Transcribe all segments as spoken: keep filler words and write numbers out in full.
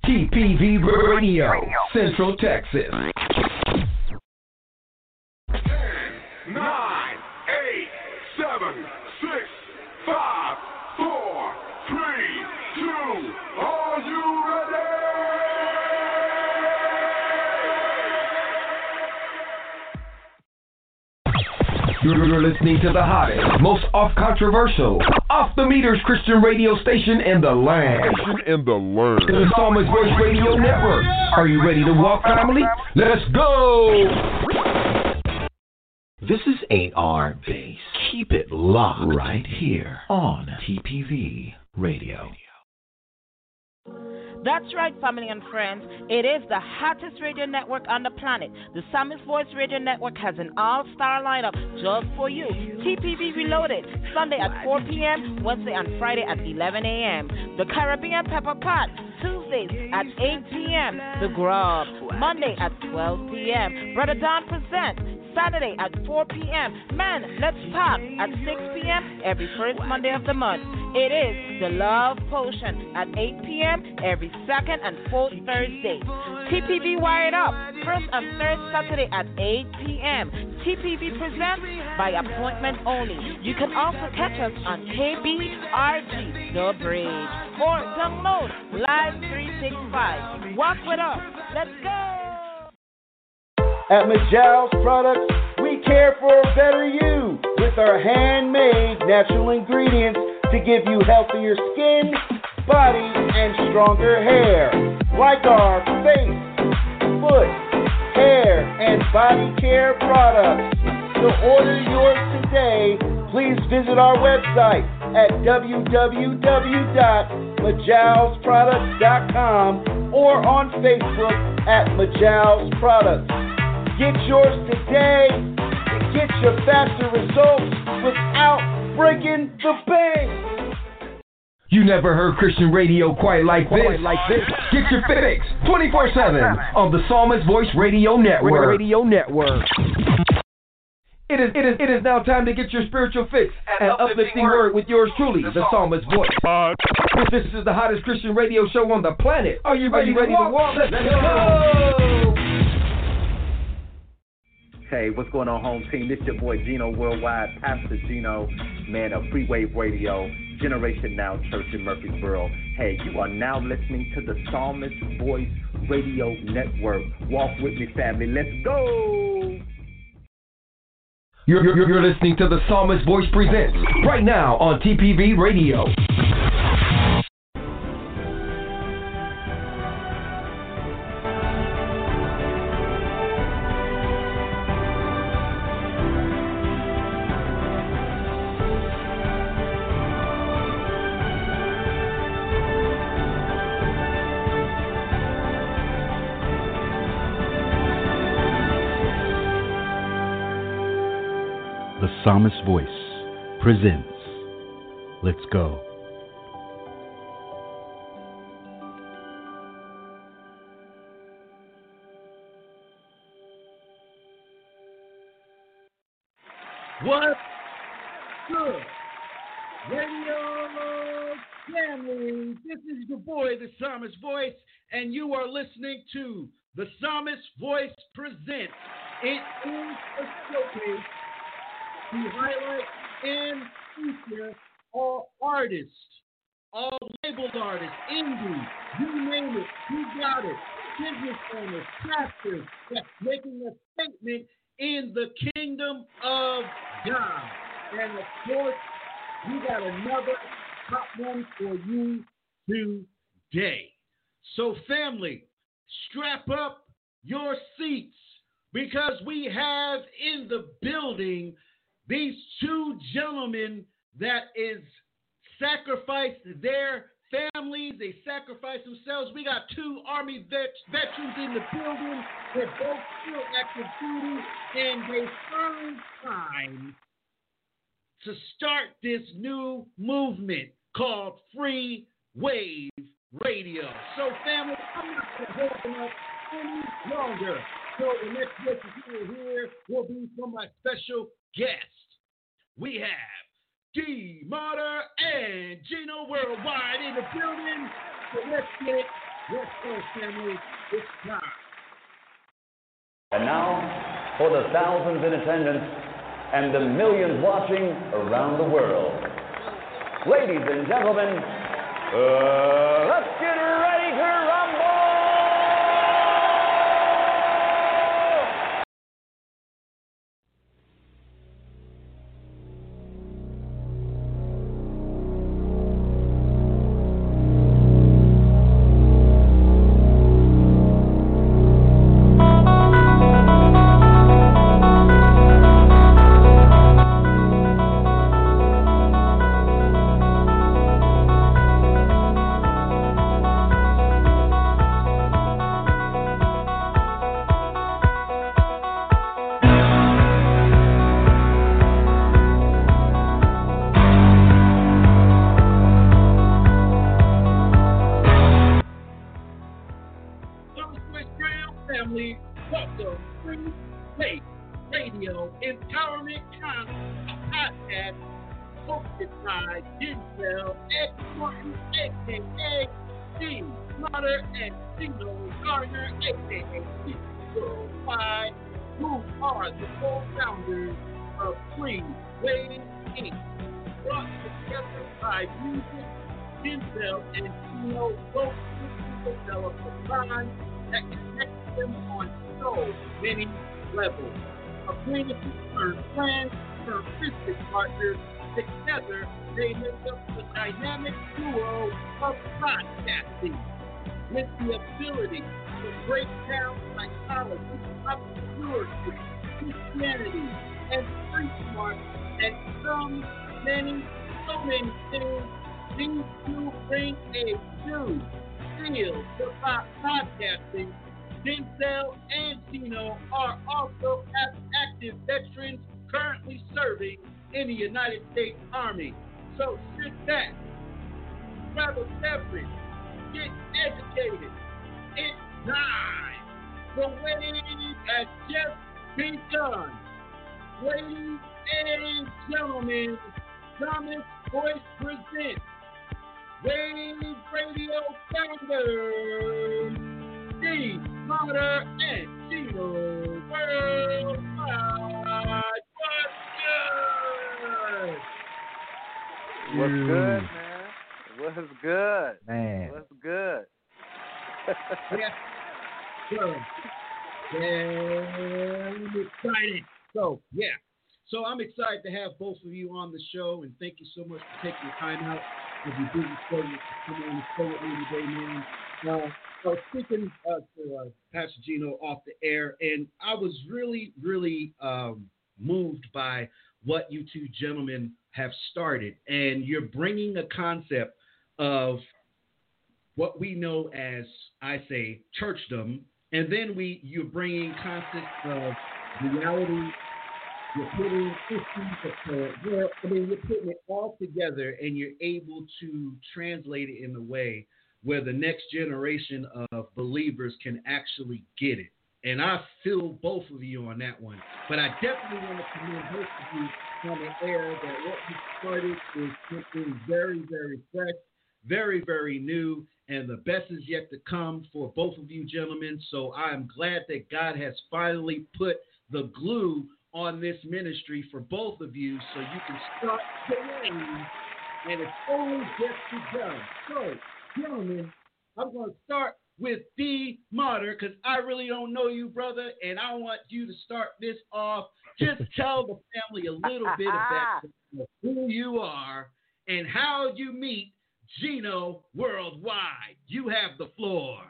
T P V Radio, Central Texas. Nine, eight, seven, six, five, four, three, two. Are you ready? You're listening to the hottest, most off-controversial, off-the-meters Christian radio station in the land. In the land. The Psalmist Voice Radio Network. Are you ready to walk, family? Let's go! This is A R Base. Keep it locked right here on T P V Radio. That's right, family and friends. It is the hottest radio network on the planet. The Psalmist Voice Radio Network has an all-star lineup just for you. T P V Reloaded, Sunday at four p.m., Wednesday and Friday at eleven a.m. The Caribbean Pepper Pot, Tuesdays at eight p.m. The Grub, Monday at twelve p.m. Brother Don Presents, Saturday at four p.m. Man, Let's Talk at six p.m. every first Monday of the month. It is the Love Potion at eight p.m. every second and fourth Thursday. T P V Wired Up, first and third Saturday at eight p.m. T P V presents by appointment only. You can also catch us on K B R G, The Bridge, or download Live three sixty-five. Walk with us. Let's go. At Majal's Products, we care for a better you with our handmade natural ingredients to give you healthier skin, body, and stronger hair. Like our face, foot, hair, and body care products. To order yours today, please visit our website at w w w dot majals products dot com or on Facebook at Majal's Products. Get yours today to get your faster results without breaking the bank. You never heard Christian radio quite like this. Quite like this. Get your fix twenty-four seven on the Psalmist Voice Radio Network. Radio Network. It is, it is, it is now time to get your spiritual fix and uplifting word with yours truly, the Psalmist Voice. This is the hottest Christian radio show on the planet. Are you ready, ready to walk? Let's go! Hey, what's going on, home team? This your boy Gino Worldwide, Pastor Gino, man of Freewave Radio, Generation Now Church in Murfreesboro. Hey, you are now listening to the Psalmist Voice Radio Network. Walk with me, family. Let's go! You're, you're, you're listening to the Psalmist Voice Presents right now on T P V Radio. Psalmist Voice presents Let's Go. What's good, radio family? This is your boy, the Psalmist Voice, and you are listening to the Psalmist Voice Presents. It is a showcase to highlight and feature all artists, all labeled artists, indie, you name it, you got it, business owners, pastors that's making a statement in the kingdom of God. And of course, we got another hot one for you today. So family, strap up your seats because we have in the building these two gentlemen that is sacrificed their families, they sacrificed themselves. We got two Army vet, veterans in the building. They're both still active duty, and they found time to start this new movement called Free Wave Radio. So, family, I'm not going to hold them up any longer. So the next guest here, here will be from my special guest. We have D. Martyr and Gino Worldwide in the building. So let's get Let's go, family. It's time. And now, for the thousands in attendance and the millions watching around the world. Ladies and gentlemen, uh, let's get ready to rumble! Together, they make up the dynamic duo of podcasting with the ability to break down psychology, entrepreneurship, Christianity, and street smart, and some many, so many things. These two bring a new feel to podcasting. Denzel and Gino are also active veterans currently serving in the United States Army. So sit back, grab a beverage, get educated. It's time. The waiting has just begun. Ladies and gentlemen, Thomas Voice presents Wave Radio Founders, Steve Potter and Gino Worldwide. What's good, man? What's good? Man. What's good? Yeah. So, yeah, I'm excited. So, yeah. So, I'm excited to have both of you on the show, and thank you so much for taking the time out of your busy schedule to come on the show with me today, man. Uh, I was speaking uh, to uh, Pastor Gino off the air, and I was really, really um, moved by what you two gentlemen have started. And you're bringing a concept of what we know as, I say, churchdom, and then we you're bringing concepts of reality. You're putting issues of, well, I mean, you're putting it all together, and you're able to translate it in a way where the next generation of believers can actually get it. And I feel both of you on that one. But I definitely want to commend both of you on the air that what you started is something very, very fresh, very, very new, and the best is yet to come for both of you gentlemen. So I'm glad that God has finally put the glue on this ministry for both of you so you can start the lane, and it's only just begun. So, gentlemen, I'm going to start with D. Martyr, because I really don't know you, brother, and I want you to start this off. Just tell the family a little bit about who you are and how you meet Gino Worldwide. You have the floor.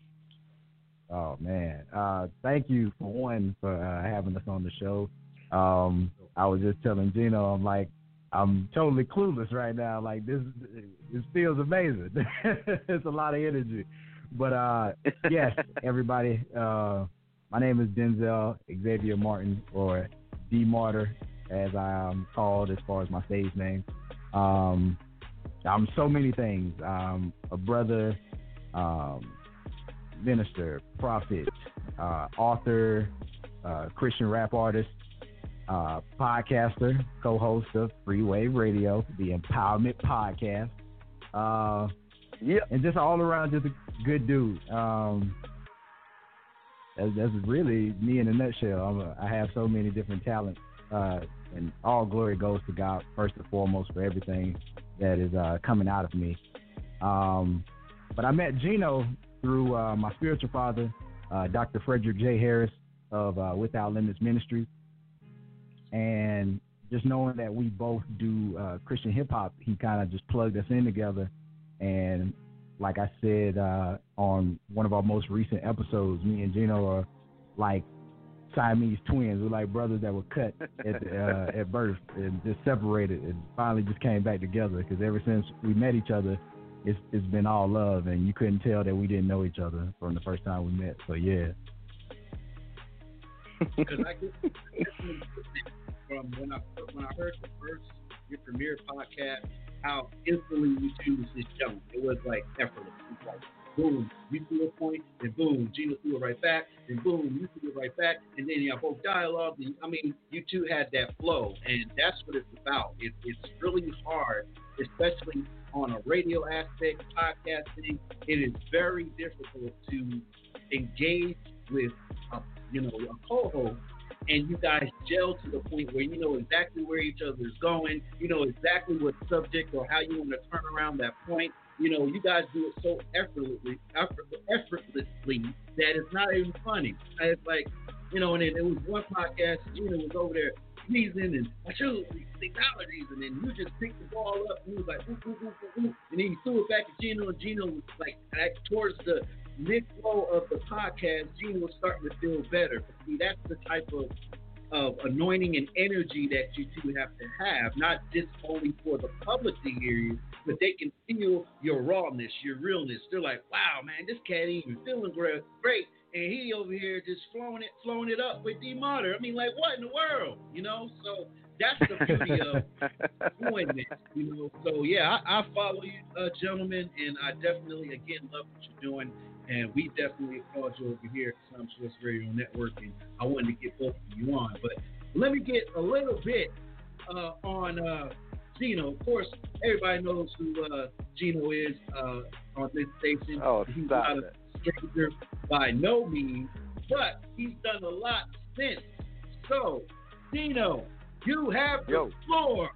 Oh, man. Uh, thank you, for one, for uh, having us on the show. Um, I was just telling Gino, I'm like, I'm totally clueless right now. Like, this, this feels amazing. It's a lot of energy. But, uh, yes, everybody, uh, my name is Denzel Xavier Martin, or D. Martyr, as I am called as far as my stage name. Um, I'm so many things. Um, a brother, um, minister, prophet, uh, author, uh, Christian rap artist, uh, podcaster, co-host of Free Wave Radio, the Empowerment Podcast. Uh, yeah, and just all around, just a good dude. Um, that's, that's really me in a nutshell. I'm a, I have so many different talents, uh, and all glory goes to God first and foremost for everything that is uh, coming out of me. Um, but I met Gino through uh, my spiritual father, uh, Doctor Frederick J. Harris of uh, Without Limits Ministries, and just knowing that we both do uh, Christian hip hop, he kind of just plugged us in together. And like I said uh, on one of our most recent episodes, me and Gino are like Siamese twins. We're like brothers that were cut at the, uh, at birth and just separated and finally just came back together, because ever since we met each other, it's it's been all love, and you couldn't tell that we didn't know each other from the first time we met. So yeah. Because I get from when I when I heard the first your premiere podcast, how instantly you choose this jump. It was like effortless. It's like boom, you threw a point, and boom, Gino threw it right back, and boom, you threw it right back, and then you have both dialogue. And, I mean, you two had that flow, and that's what it's about. It, it's really hard, especially on a radio aspect, podcasting. It is very difficult to engage with, a, you know, a co-host, and you guys gel to the point where you know exactly where each other is going, you know exactly what subject or how you want to turn around that point. You know, you guys do it so effortlessly, effortlessly that it's not even funny. It's like, you know, and then there was one podcast, Gino was over there sneezing and I chose these allergies, and then you just picked the ball up and he was like, ooh, ooh, ooh, ooh, ooh, and then he threw it back to Gino, and Gino was like, towards the mid-flow of the podcast, Gino was starting to feel better. But see, that's the type of of anointing and energy that you two have to have, not just only for the public to hear you, but they can feel your rawness, your realness. They're like, wow, man, this cat ain't even feeling great, great, and he over here just flowing it, flowing it up with D-Moder. I mean, like, what in the world, you know? So that's the beauty of doing this, you know? So, yeah, I, I follow you, uh, gentlemen, and I definitely, again, love what you're doing. And we definitely applaud you over here at Psalms Voice Radio Network, and I wanted to get both of you on. But let me get a little bit uh, on uh, Gino. Of course, everybody knows who uh, Gino is uh, on this station. Oh, he's stop not it. a stranger by no means, but he's done a lot since. So, Gino, you have the Yo. floor.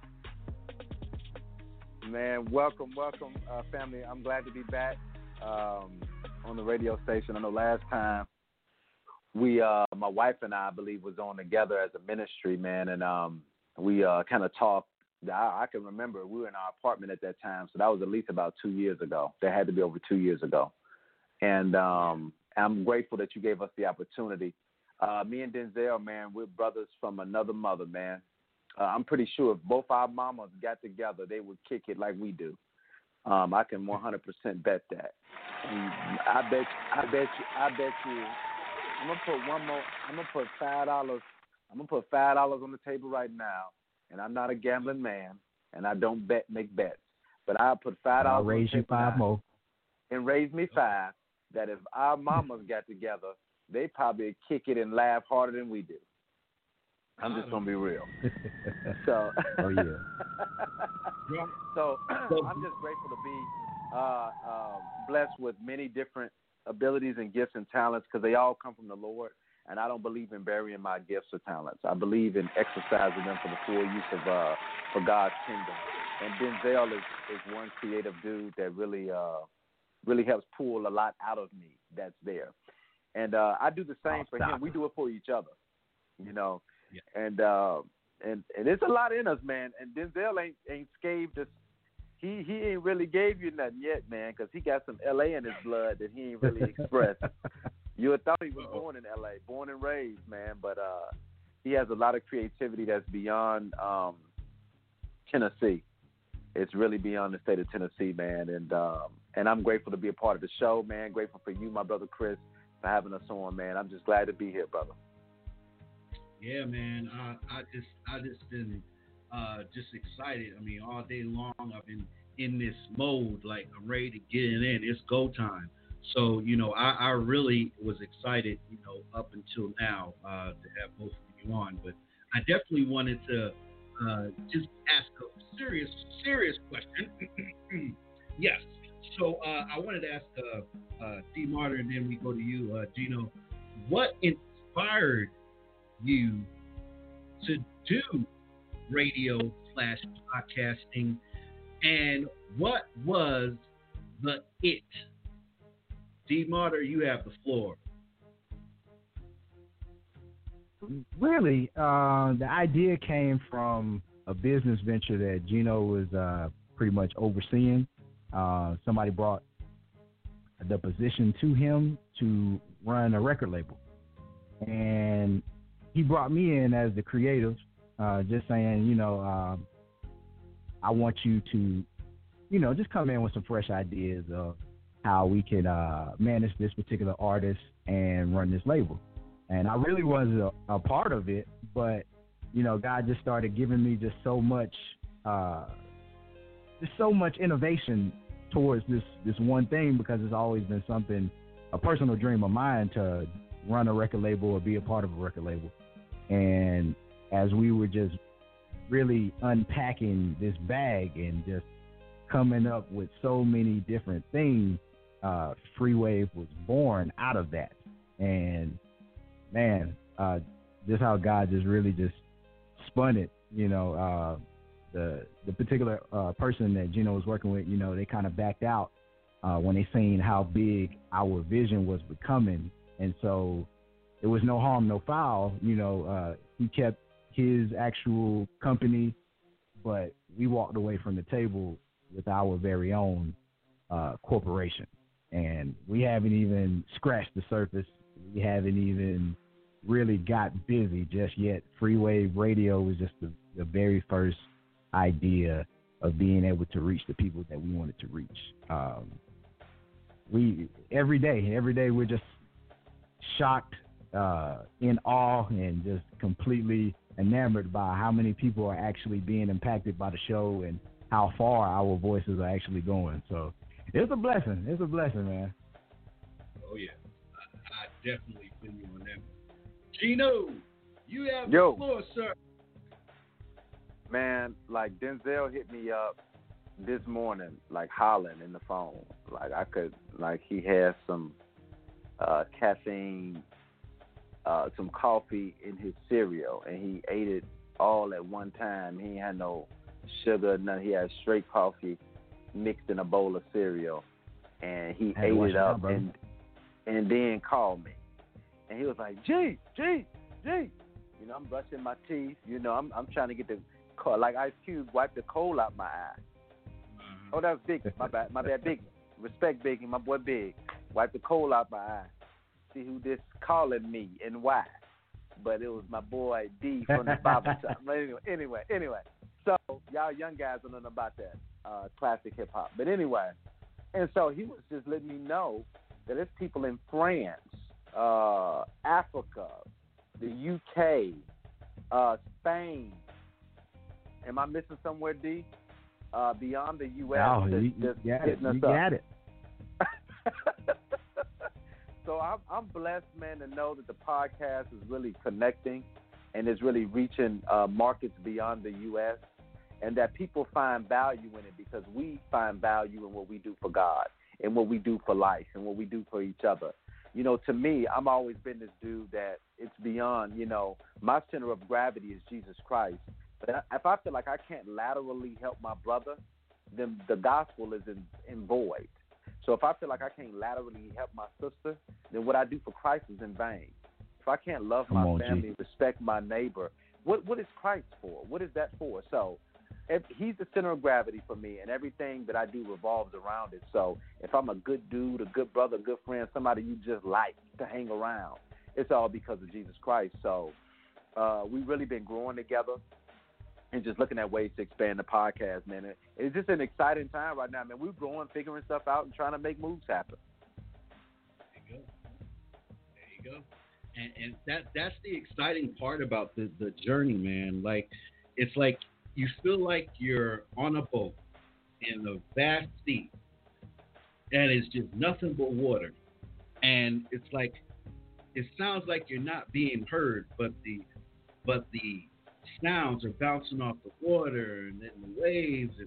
Man, welcome, welcome, uh, family. I'm glad to be back. Um, on the radio station. I know last time we, uh, my wife and I, I believe, was on together as a ministry, man, and um, we uh, kind of talked. I, I can remember we were in our apartment at that time, so that was at least about two years ago. That had to be over two years ago. And um, I'm grateful that you gave us the opportunity. Uh, me and Denzel, man, we're brothers from another mother, man. Uh, I'm pretty sure if both our mamas got together, they would kick it like we do. Um, I can one hundred percent bet that. And I bet, I bet you, I bet you. I'm gonna put one more. I'm gonna put five dollars. I'm gonna put five dollars on the table right now. And I'm not a gambling man, and I don't bet make bets. But I'll put five dollars. I'll raise you five more. And raise me five. That if our mamas got together, they probably kick it and laugh harder than we do. I'm just gonna be real. So, oh yeah. so I'm just grateful to be uh, uh, blessed with many different abilities and gifts and talents, because they all come from the Lord. And I don't believe in burying my gifts or talents. I believe in exercising them for the full use of uh, for God's kingdom. And Denzel is, is one creative dude that really uh, really helps pull a lot out of me that's there. And uh, I do the same for him. We do it for each other, you know. Yeah. And uh, and and it's a lot in us, man. And Denzel ain't ain't scathed us. He he ain't really gave you nothing yet, man, because he got some L A in his blood that he ain't really expressed. You would thought he was born in L A, born and raised, man. But uh, he has a lot of creativity that's beyond um, Tennessee. It's really beyond the state of Tennessee, man. And um, and I'm grateful to be a part of the show, man. Grateful for you, my brother Chris, for having us on, man. I'm just glad to be here, brother. Yeah, man. I, I just, I just been uh, just excited. I mean, all day long I've been in this mode, like I'm ready to get it in. It's go time. So, you know, I, I really was excited, you know, up until now uh, to have both of you on. But I definitely wanted to uh, just ask a serious, serious question. Yes. so uh, I wanted to ask uh, uh, D. Martyr, and then we go to you, uh, Gino. What inspired you to do radio slash podcasting, and what was the it? D. Martyr, you have the floor. Really, uh, the idea came from a business venture that Gino was uh, pretty much overseeing. Uh, somebody brought the position to him to run a record label. And he brought me in as the creative, uh, just saying, you know, uh, I want you to, you know, just come in with some fresh ideas of how we can uh, manage this particular artist and run this label. And I really was a, a part of it, but, you know, God just started giving me just so much, uh, just so much innovation towards this, this one thing, because it's always been something, a personal dream of mine to run a record label or be a part of a record label. And as we were just really unpacking this bag and just coming up with so many different things, uh, Freewave was born out of that. And man, uh, just how God just really just spun it, you know, uh, the the particular uh, person that Gino was working with, you know, they kind of backed out uh, when they seen how big our vision was becoming. And so it was no harm, no foul. You know, uh, he kept his actual company, but we walked away from the table with our very own uh, corporation. And we haven't even scratched the surface. We haven't even really got busy just yet. Freewave Radio was just the, the very first idea of being able to reach the people that we wanted to reach. Um, we every day, every day we're just shocked, uh, in awe, and just completely enamored by how many people are actually being impacted by the show and how far our voices are actually going. So it's a blessing. It's a blessing, man. Oh yeah, I, I definitely feel you on that. Gino, you have Yo. the floor, sir. Man, like Denzel hit me up this morning, like hollering in the phone. Like I could, like he has some uh, caffeine, uh, some coffee in his cereal, and he ate it all at one time. He had no sugar, none. He had straight coffee mixed in a bowl of cereal, and he Hey, ate watch it it up out, brother. and and then called me. And he was like, G, G, G. You know, I'm brushing my teeth. You know, I'm I'm trying to get the cold, like Ice Cube wiped the coal out my eye. Oh, that was Big. My bad. My bad, Big. Respect, Biggie. My boy, Big. Wipe the coal out my eye. See who this calling me and why. But it was my boy D from the barber shop. But anyway, anyway, anyway. So y'all young guys don't know about that uh, classic hip hop. But anyway, and so he was just letting me know that there's people in France, uh, Africa, the U K, uh, Spain. Am I missing somewhere, D? Uh, beyond the U S. Oh, that's, you, that's you got it. hitting us You up. got it. So I'm, I'm blessed, man, to know that the podcast is really connecting and is really reaching uh, markets beyond the U S, and that people find value in it because we find value in what we do for God and what we do for life and what we do for each other. You know, to me, I've always been this dude that it's beyond, you know, my center of gravity is Jesus Christ. But if I feel like I can't laterally help my brother, then the gospel is in, in void. So if I feel like I can't laterally help my sister, then what I do for Christ is in vain. If I can't love Come my on, family, G. respect my neighbor, what what is Christ for? What is that for? So if he's the center of gravity for me, and everything that I do revolves around it. So if I'm a good dude, a good brother, a good friend, somebody you just like to hang around, it's all because of Jesus Christ. So uh, we've really been growing together and just looking at ways to expand the podcast, man. It's just an exciting time right now, man. We're growing, figuring stuff out, and trying to make moves happen. There you go. There you go. And, and that that's the exciting part about the, the journey, man. Like, it's like you feel like you're on a boat in a vast sea, and it's just nothing but water. And it's like, it sounds like you're not being heard, but the but the sounds are bouncing off the water and then the waves, and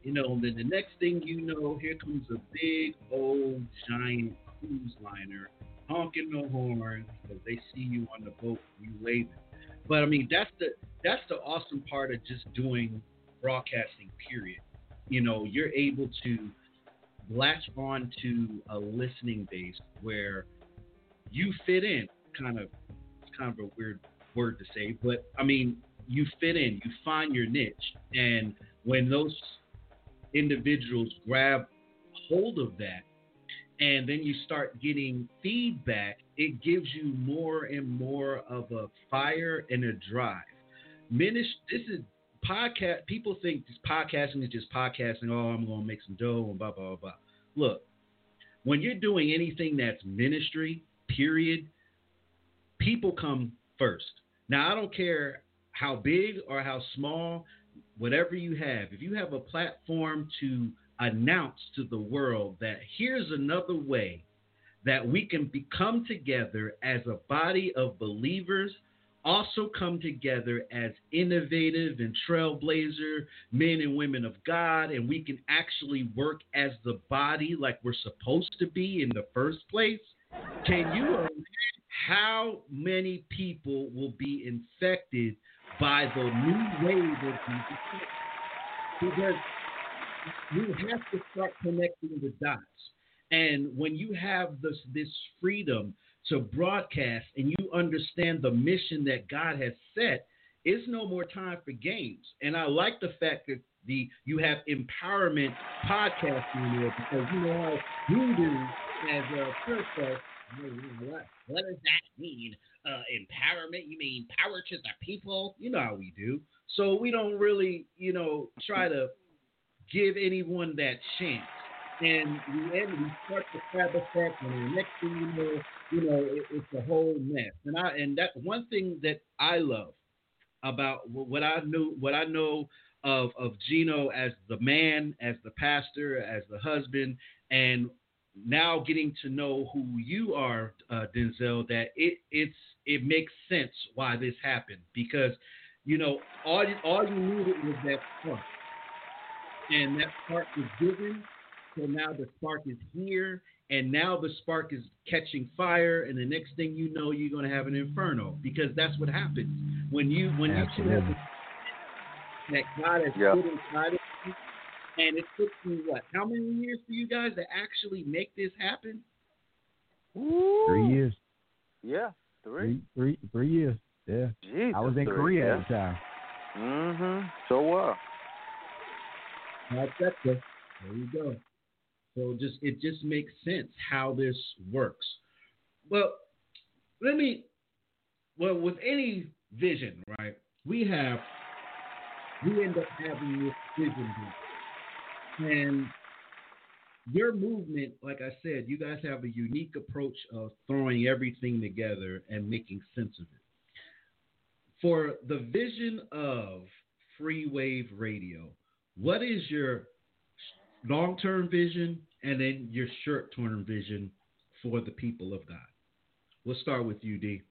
You know, then the next thing you know, here comes a big old giant cruise liner honking the horn because they see you on the boat and you waving. But I mean, that's the that's the awesome part of just doing broadcasting. Period. You know, you're able to latch on to a listening base where you fit in. Kind of, it's kind of a weird word to say, but I mean, you fit in. You find your niche, and when those individuals grab hold of that, and then you start getting feedback, it gives you more and more of a fire and a drive. Minish, this is podcast. People think this podcasting is just podcasting. Oh, I'm going to make some dough and blah, blah, blah, blah. Look, when you're doing anything that's ministry, period, people come first. Now, I don't care how big or how small, whatever you have, if you have a platform to announce to the world that here's another way that we can become together as a body of believers, also come together as innovative and trailblazer men and women of God, and we can actually work as the body like we're supposed to be in the first place. Can you imagine how many people will be infected by the new wave of these? Because you have to start connecting the dots. And when you have this this freedom to broadcast and you understand the mission that God has set, it's no more time for games. And I like the fact that the you have empowerment podcasting there, because you know how you do as a person. What, what does that mean? Uh, empowerment? You mean power to the people? You know how we do. So we don't really, you know, try to give anyone that chance. And we end, we start to grab effect, and the next thing you know, you know, it, it's a whole mess. And I and that's one thing that I love about what I knew, what I know of of Gino as the man, as the pastor, as the husband, and now getting to know who you are, uh, Denzel. That it it's it makes sense why this happened, because you know all all you needed was that spark, and that spark was given. So now the spark is here, and now the spark is catching fire, and the next thing you know, you're going to have an inferno, because that's what happens when you when Absolutely. you have that God has yep. put inside of you. And it took me what? How many years for you guys to actually make this happen? Ooh. Three years. Yeah, three. Three, three, three years. Yeah. Jesus, I was in three, Korea yeah. at the time. Mm-hmm. So what? That's that. There you go. So just it just makes sense how this works. Well, let me. Well, with any vision, right? We have. We end up having this vision here. And your movement, like I said, you guys have a unique approach of throwing everything together and making sense of it. For the vision of Free Wave Radio, what is your long-term vision and then your short-term vision for the people of God? We'll start with you, D.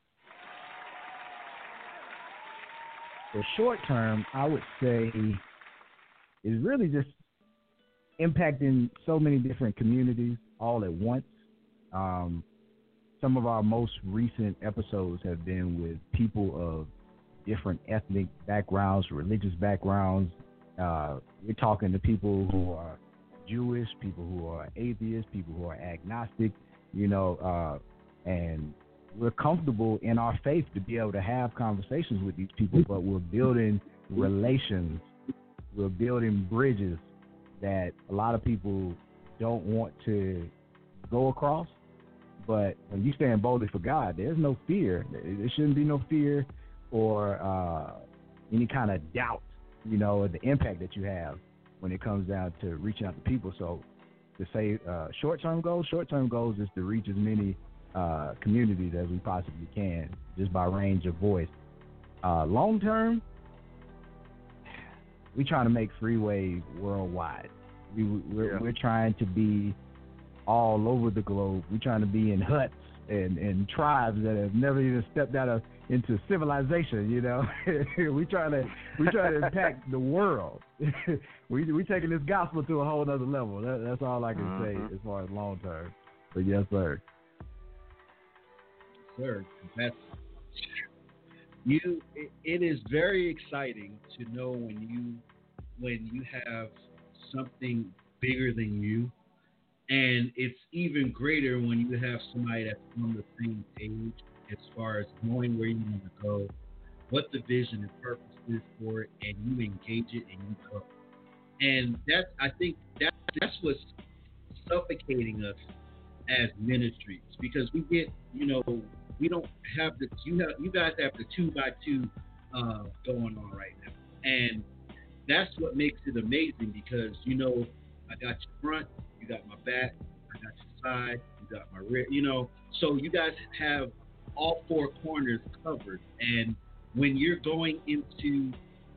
The short term, I would say, is really just impacting so many different communities all at once. Um, some of our most recent episodes have been with people of different ethnic backgrounds, religious backgrounds. Uh, we're talking to people who are Jewish, people who are atheists, people who are agnostic, you know, uh, and we're comfortable in our faith to be able to have conversations with these people, but we're building relations. We're building bridges that a lot of people don't want to go across. But when you stand boldly for God, there's no fear. There shouldn't be no fear or uh, any kind of doubt, you know, of the impact that you have when it comes down to reaching out to people. So to say uh, short-term goals, short-term goals is to reach as many uh, communities as we possibly can just by range of voice. Uh, long-term, we're trying to make Free Wave worldwide. We, we're, yeah. we're trying to be all over the globe. We're trying to be in huts and, and tribes that have never even stepped out of into civilization. You know, we trying to we try to impact the world. we we taking this gospel to a whole other level. That, that's all I can Mm-hmm. say as far as long term. But yes, sir. Sir, that's you. It, it is very exciting to know when you when you have something bigger than you, and it's even greater when you have somebody that's on the same page as far as knowing where you want to go, what the vision and purpose is for it, and you engage it and you go. And that's, I think that that's what's suffocating us as ministries, because we get, you know, we don't have the you have you guys have the two by two uh, going on right now, and that's what makes it amazing, because you know I got your front, you got my back, I got your side, you got my rear, you know, so you guys have all four corners covered. And when you're going into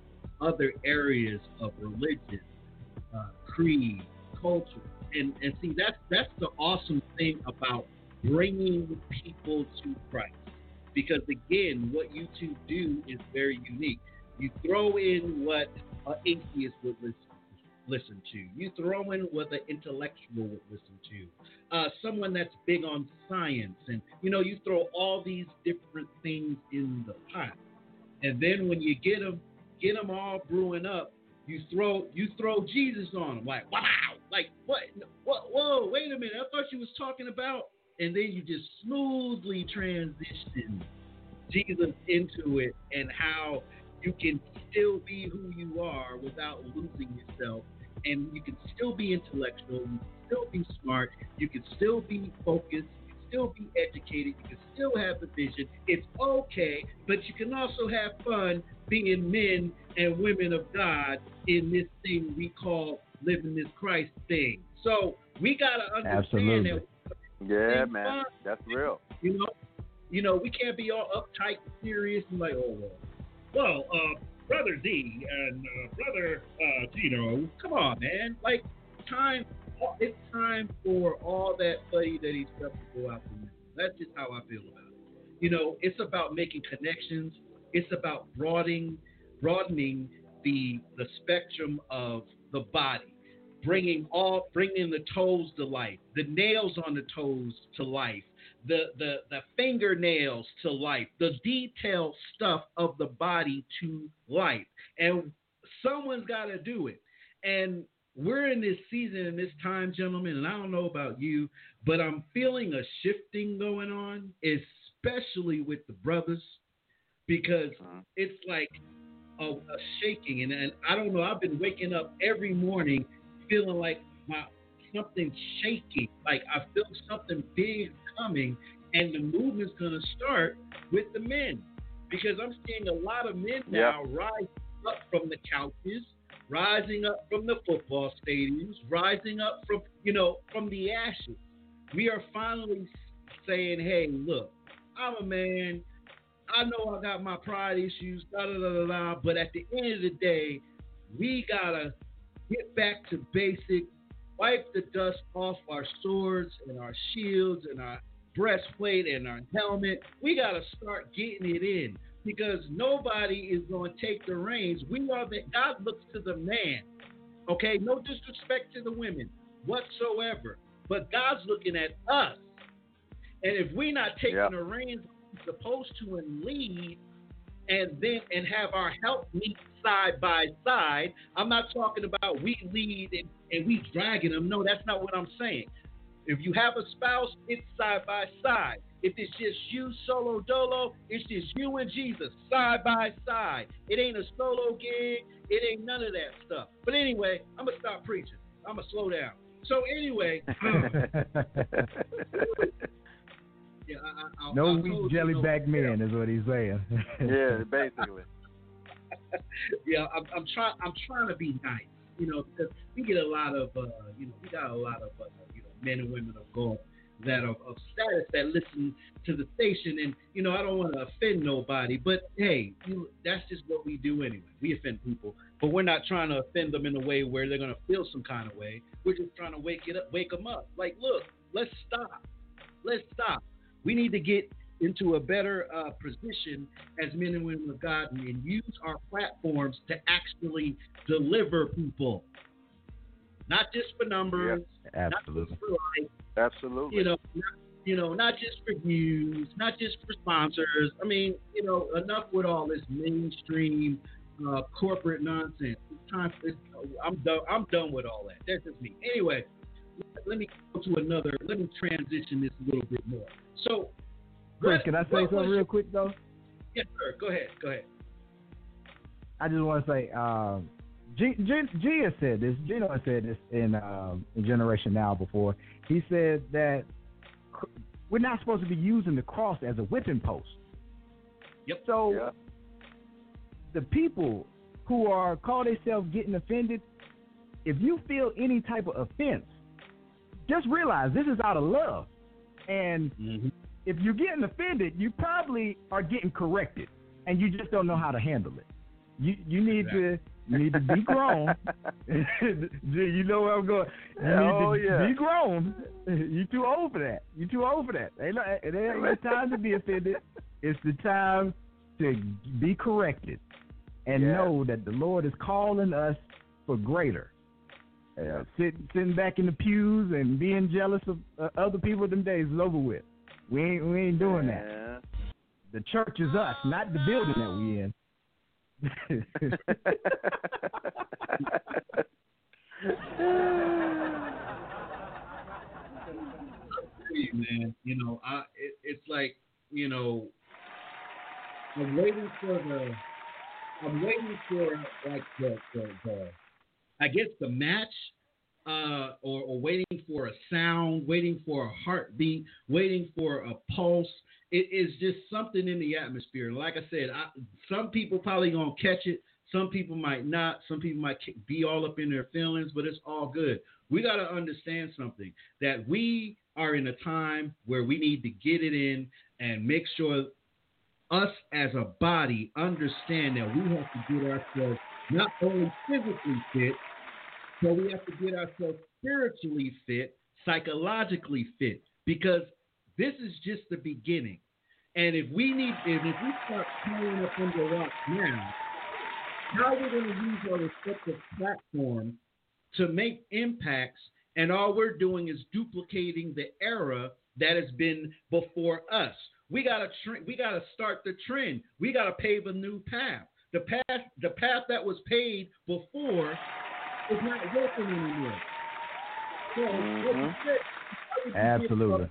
other areas of religion, uh, creed, culture, and, and see, that's that's the awesome thing about bringing people to Christ. Because again, what you two do is very unique. You throw in what an atheist would listen, listen to. You throw in what an intellectual would listen to. Uh, someone that's big on science, and you know, you throw all these different things in the pot. And then when you get them, get them all brewing up, you throw you throw Jesus on them. Like, wow, like what? What? Whoa, wait a minute! I thought you was talking about. And then you just smoothly transition Jesus into it, and how you can still be who you are without losing yourself, and you can still be intellectual, you can still be smart, you can still be focused, you can still be educated, you can still have the vision. It's okay, but you can also have fun being men and women of God in this thing we call living this Christ thing. So we gotta understand Absolutely. that. Yeah, man, that's real. You know, you know, we can't be all uptight, and serious, and like, oh well, well, uh, brother Z and uh, brother uh, Gino, come on, man. Like, time, it's time for all that fuddy duddy stuff to go out the window. That's just how I feel about it. You know, it's about making connections. It's about broadening, broadening the the spectrum of the body. Bringing all, bringing the toes to life, the nails on the toes to life, the, the the fingernails to life, the detailed stuff of the body to life, and someone's got to do it. And we're in this season and this time, gentlemen, and I don't know about you, but I'm feeling a shifting going on, especially with the brothers, because it's like a, a shaking, and, and I don't know. I've been waking up every morning feeling like my something shaking, like I feel something big coming, and the movement's gonna start with the men, because I'm seeing a lot of men now yeah. rising up from the couches, rising up from the football stadiums, rising up from you know from the ashes. We are finally saying, "Hey, look, I'm a man. I know I got my pride issues, da da da da da, but at the end of the day, we gotta get back to basic, wipe the dust off our swords and our shields and our breastplate and our helmet. We got to start getting it in, because nobody is going to take the reins. We are the, God looks to the man, okay? No disrespect to the women whatsoever, but God's looking at us. And if we're not taking yeah. the reins we're supposed to and lead, and then and have our help meet side by side. I'm not talking about we lead and, and we dragging them. No, that's not what I'm saying. If you have a spouse, it's side by side. If it's just you solo dolo, it's just you and Jesus side by side. It ain't a solo gig. It ain't none of that stuff. But anyway, I'm going to stop preaching. I'm going to slow down. So anyway. Yeah, I, I, no I weak jellyback you know, men is what he's saying. Yeah, basically. yeah, I'm, I'm trying. I'm trying to be nice, you know, because we get a lot of, uh, you know, we got a lot of, uh, you know, men and women of God that are of status that listen to the station, and you know, I don't want to offend nobody, but hey, you, that's just what we do anyway. We offend people, but we're not trying to offend them in a way where they're gonna feel some kind of way. We're just trying to wake it up, wake them up. Like, look, let's stop. Let's stop. We need to get into a better uh, position as men and women of God and, and use our platforms to actually deliver people, not just for numbers, yeah, not just for likes, absolutely. You know, not, you know, not just for views, not just for sponsors. I mean, you know, enough with all this mainstream uh, corporate nonsense. It's time. It's, I'm done. I'm done with all that. That's just me. Anyway, let me go to another. Let me transition this a little bit more. So, Chris, can I say something real quick though? Yes, sir. Go ahead. Go ahead. I just want to say, um, G, G, G has said this. Gino has said this in, um, in Generation Now before. He said that we're not supposed to be using the cross as a whipping post. Yep. So yeah. the people who are call themselves getting offended, if you feel any type of offense, just realize this is out of love. And mm-hmm. if you're getting offended, you probably are getting corrected, and you just don't know how to handle it. You you need exactly. to you need to be grown. You know where I'm going. You oh need to yeah. be grown. You too old for that. You too old for that. Ain't it ain't the time to be offended. It's the time to be corrected and yeah. know that the Lord is calling us for greater. Uh, sitting sitting back in the pews and being jealous of uh, other people, them days is over with. We ain't we ain't doing yeah. that. The church is us, not the building that we in. Man, you know, I it, it's like, you know, I'm waiting for the, I'm waiting for like the, the, the I guess the match, uh, or, or waiting for a sound, waiting for a heartbeat, waiting for a pulse. It is just something in the atmosphere. Like I said, I, some people probably gonna catch it. Some people might not. Some people might be all up in their feelings, but it's all good. We got to understand something, that we are in a time where we need to get it in and make sure us as a body understand that we have to get ourselves not only physically fit, but we have to get ourselves spiritually fit, psychologically fit, because this is just the beginning. And if we need, if we start climbing up under rocks now, how are we going to use our respective platforms to make impacts? And all we're doing is duplicating the era that has been before us. We gotta tre- we gotta start the trend. We gotta pave a new path. The path the path that was paved before is not working anymore. So, mm-hmm. Absolutely.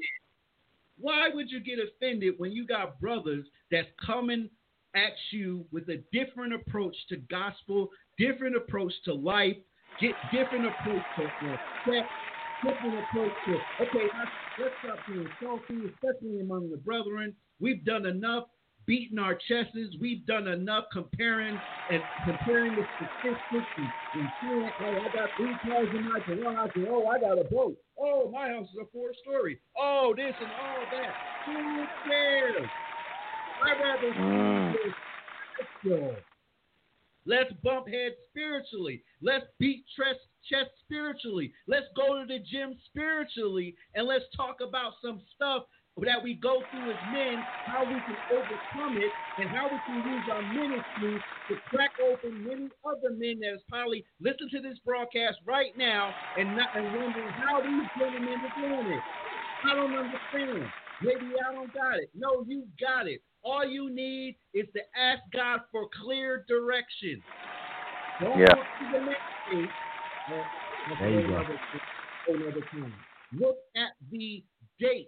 Why would you get offended when you got brothers that's coming at you with a different approach to gospel, different approach to life, get different approach to uh, sex, different approach to, okay, let's, let's stop being salty, especially among the brethren. We've done enough beating our chests. We've done enough comparing and comparing the statistics and, and saying, oh, I got three cars in my garage, and oh, I got a boat. Oh, my house is a four-story. Oh, this and all that. Who cares? I'd rather mm. spiritual. Let's bump heads spiritually. Let's beat chest, chest spiritually. Let's go to the gym spiritually, and let's talk about some stuff that we go through as men, how we can overcome it, and how we can use our ministry to crack open many other men that is probably listen to this broadcast right now and not and wondering how these gentlemen are doing it. I don't understand. Maybe I don't got it. No, you got it. All you need is to ask God for clear direction. Don't yeah. look to the next page. Uh, there you go. Another time. Look at the date.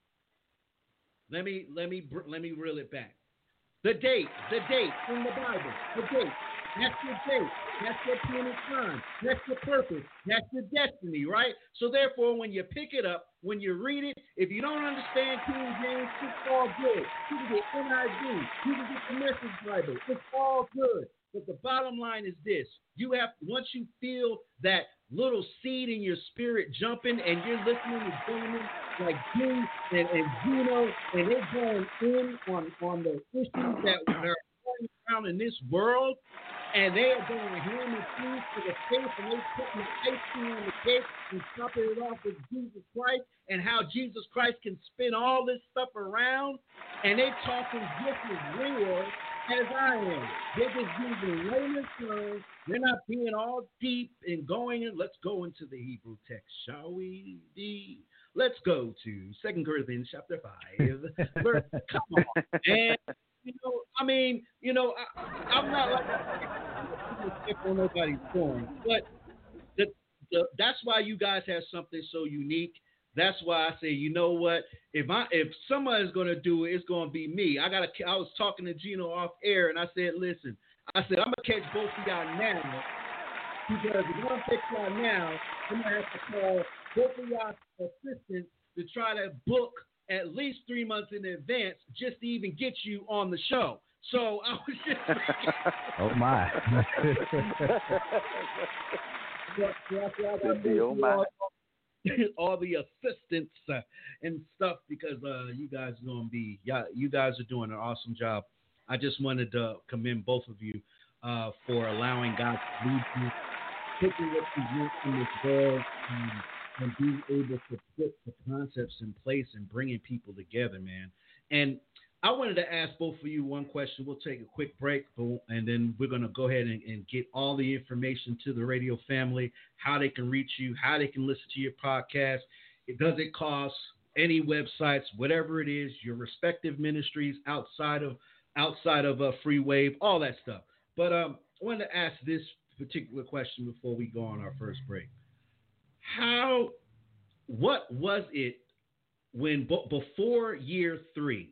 Let me let me let me reel it back. The date, the date in the Bible, the date. That's your date. That's your appointed time. That's your purpose. That's your destiny, right? So therefore, when you pick it up, when you read it, if you don't understand King James, it's all good. You can get N I V. You can get the Message Bible. It's all good. But the bottom line is this. You have, once you feel that little seed in your spirit jumping and you're listening to gentlemen like Jim and, and Gino, and they're going in on, on the issues that are going around in this world, And they are going ham and cheese to the face, and they putting the icing on the cake and topping it off with Jesus Christ and how Jesus Christ can spin all this stuff around. And they talking just as real as I am. They're just using layman's terms. They're not being all deep and going in. Let's go into the Hebrew text, shall we? D. Let's go to Second Corinthians chapter five. Verse, come on, man. You know, I mean, you know, I, I'm not like on nobody's phone, but the, the, that's why you guys have something so unique. That's why I say, you know what? If I if somebody's gonna do it, it's gonna be me. I gotta. I was talking to Gino off air, and I said, listen, I said I'm gonna catch both of y'all now because if I don't catch y'all now, I'm gonna have to call both of y'all assistants to try to book at least three months in advance just to even get you on the show. So I was just oh my. oh my. All the assistants uh, and stuff because uh, you guys are gonna be yeah, you guys are doing an awesome job. I just wanted to commend both of you uh, for allowing God to lead you, taking what you want in this world, and, and being able to put the concepts in place and bringing people together, man. And I wanted to ask both of you one question. We'll take a quick break, and then we're going to go ahead and, and get all the information to the radio family, how they can reach you, how they can listen to your podcast. It doesn't cost any websites, whatever it is, your respective ministries outside of outside of a free wave, all that stuff. But um, I wanted to ask this particular question before we go on our first break. How, what was it when before year three?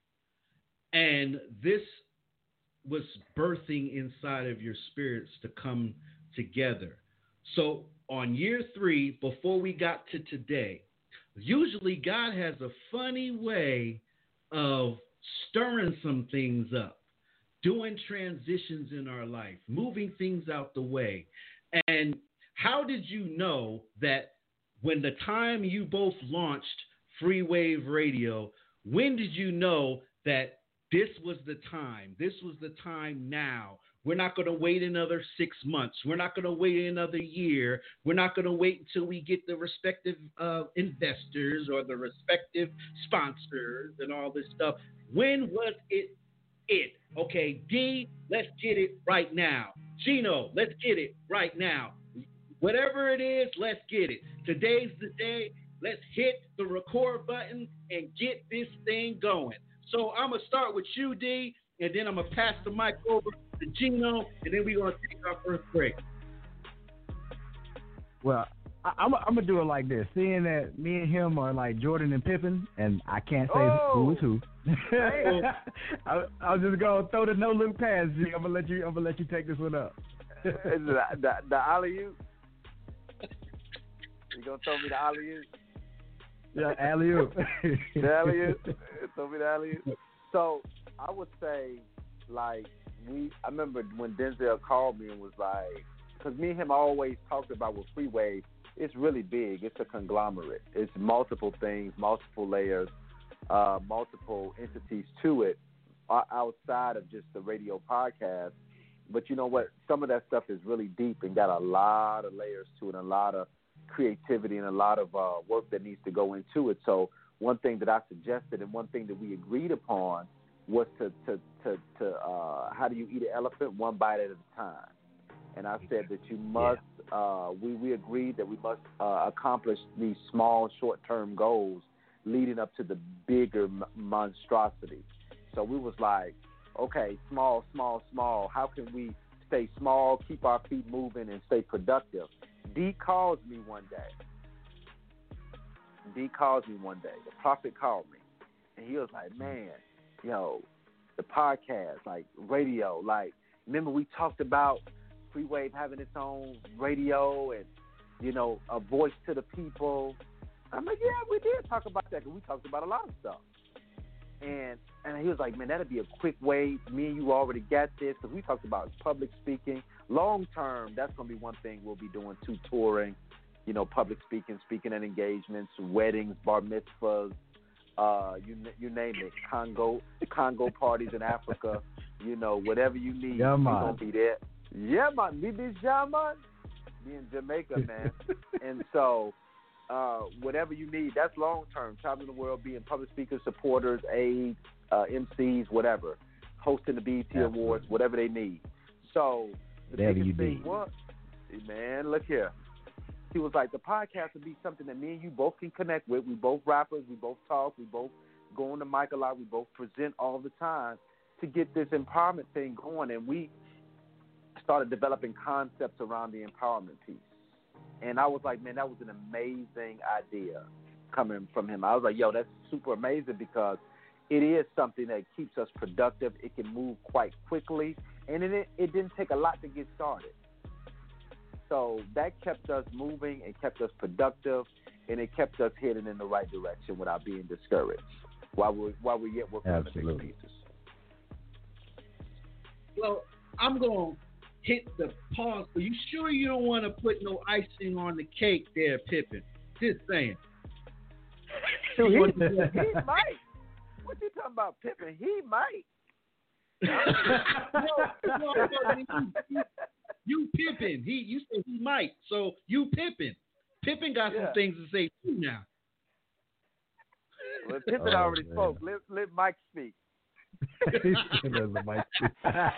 And this was birthing inside of your spirits to come together. So on year three, before we got to today, usually God has a funny way of stirring some things up, doing transitions in our life, moving things out the way. And how did you know that when the time you both launched Free Wave Radio, when did you know that this was the time. This was the time now. We're not going to wait another six months. We're not going to wait another year. We're not going to wait until we get the respective uh, investors or the respective sponsors and all this stuff. When was it it? Okay, D, let's get it right now. Gino, let's get it right now. Whatever it is, let's get it. Today's the day. Let's hit the record button and get this thing going. So I'm going to start with you, D, and then I'm going to pass the mic over to Gino, and then we're going to take our first break. Well, I, I'm, I'm going to do it like this. Seeing that me and him are like Jordan and Pippen, and I can't say oh. who is who. I, I was just going to throw the no-look pass, G. I'm going to let you I'm gonna let you take this one up. Is it the, the, the alley-oop? You going to throw me the alley-oop? Yeah, alley-oop. The alley-oop. Throw me the alley-oop. So I would say, like, we. I remember when Denzel called me and was like, because me and him always talked about with Free Wave, it's really big. It's a conglomerate. It's multiple things, multiple layers, uh, multiple entities to it uh, outside of just the radio podcast. But you know what? Some of that stuff is really deep and got a lot of layers to it, and a lot of creativity and a lot of uh, work that needs to go into it. So one thing that I suggested and one thing that we agreed upon was to to to, to uh, how do you eat an elephant? One bite at a time. And I said that you must. Yeah. Uh, we we agreed that we must uh, accomplish these small, short-term goals leading up to the bigger m- monstrosity. So we was like, okay, small, small, small. How can we stay small, keep our feet moving, and stay productive? D calls me one day. D calls me one day. The prophet called me, and he was like, man, yo, the podcast, like radio, like, remember we talked about Free Wave having its own radio and, you know, a voice to the people. I'm like, yeah, we did talk about that, because we talked about a lot of stuff. And and he was like, man, that'd be a quick way. Me and you already got this, because we talked about public speaking. Long term, that's going to be one thing we'll be doing, too, touring, you know, public speaking, speaking at engagements, weddings, bar mitzvahs, uh, you you name it, Congo, Congo parties in Africa, you know, whatever you need, yeah, we're going to be there. Yeah, man. Me be Jama. Be in Jamaica, man. And so, uh, whatever you need, that's long term. Traveling the world, being public speakers, supporters, aides, uh, M Cs, whatever. Hosting the B E T Absolutely. Awards, whatever they need. So, the whatever biggest you thing need. was, man, look here. He was like, the podcast would be something that me and you both can connect with. We both rappers. We both talk. We both go on the mic a lot. We both present all the time to get this empowerment thing going. And we started developing concepts around the empowerment piece. And I was like, man, that was an amazing idea coming from him. I was like, yo, that's super amazing because it is something that keeps us productive. It can move quite quickly. And it, it didn't take a lot to get started. So that kept us moving and kept us productive, and it kept us heading in the right direction without being discouraged while we while we yet working on the big pieces. Well, I'm going to hit the pause. Are you sure you don't want to put no icing on the cake there, Pippin? Just saying. He, he might. What you talking about, Pippin? He might. no, no, no, you, you Pippin. He, you said he might. So you Pippin. Pippin got yeah. some things to say too now. Well, Pippin oh, already man. spoke. Let, let Mike speak. let Mike speak.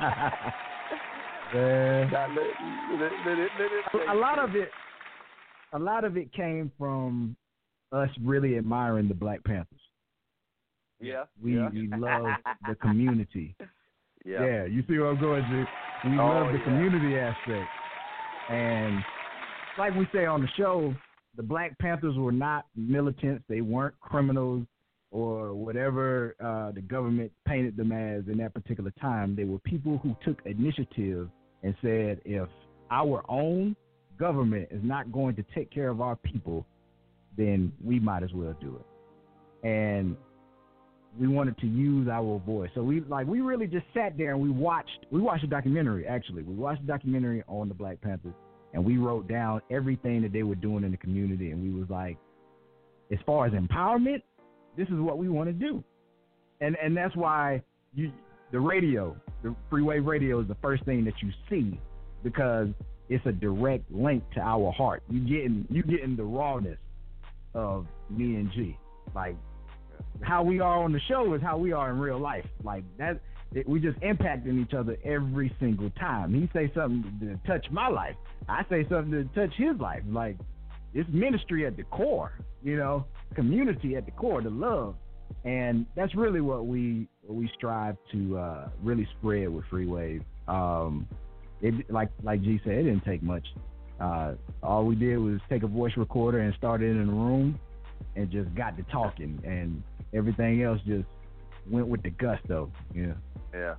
a lot of it, a lot of it came from us really admiring the Black Panthers. Yeah, we yeah. we love the community. Yeah. yeah, you see what I'm going to? We oh, love the yeah. community aspect, and like we say on the show, the Black Panthers were not militants. They weren't criminals or whatever uh, the government painted them as in that particular time. They were people who took initiative and said, if our own government is not going to take care of our people, then we might as well do it. And we wanted to use our voice. So we like we really just sat there and we watched we watched a documentary, actually. We watched a documentary on the Black Panthers, and we wrote down everything that they were doing in the community, and we was like, as far as empowerment, this is what we want to do. And and that's why you the radio, the Freeway Radio is the first thing that you see, because it's a direct link to our heart. You getting you getting the rawness of me and G. Like, how we are on the show is how we are in real life. Like that, it, we just impacting each other every single time. He say something to touch my life, I say something to touch his life. Like, it's ministry at the core, you know, community at the core, the love, and that's really what we what we strive to uh, really spread with Freeway. Um, it like like G said, it didn't take much. Uh, all we did was take a voice recorder and start it in a room, and just got to talking, and everything else just went with the gusto. Yeah. Yeah.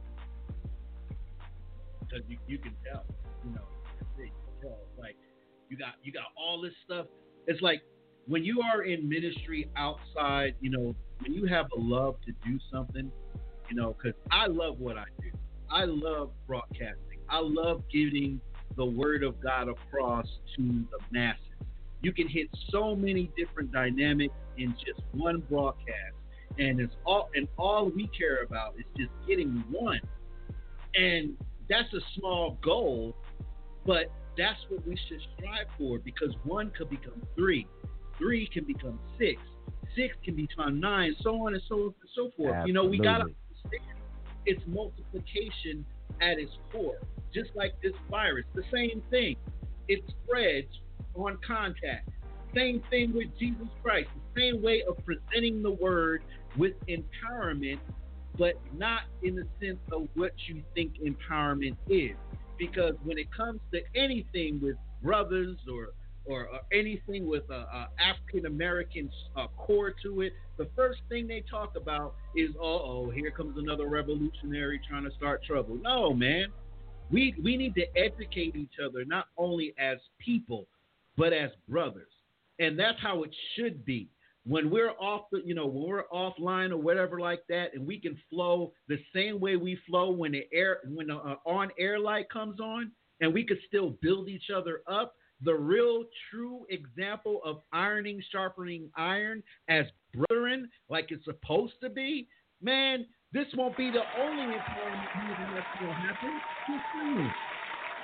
Because you, you can tell, you know, you can tell, like you got you got all this stuff. It's like when you are in ministry outside, you know, when you have a love to do something, you know, because I love what I do. I love broadcasting. I love getting the word of God across to the masses. You can hit so many different dynamics in just one broadcast, and it's all and all we care about is just getting one. And that's a small goal, but that's what we should strive for, because one could become three, three can become six, six can become nine, so on and so and so forth. Absolutely. You know, we gotta understand it's multiplication at its core, just like this virus. The same thing. It spreads on contact. Same thing with Jesus Christ. The same way of presenting the word with empowerment, but not in the sense of what you think empowerment is. Because when it comes to anything with brothers or or, or anything with a, a African American uh, core to it, the first thing they talk about is, uh oh, here comes another revolutionary trying to start trouble. No, man. We we need to educate each other, not only as people, but as brothers. And that's how it should be. When we're off the, you know, when we're offline or whatever like that, and we can flow the same way we flow when the air, when the uh, on air light comes on, and we could still build each other up. The real true example of ironing, sharpening iron as brethren, like it's supposed to be, man, this won't be the only empowerment movement that's going to happen.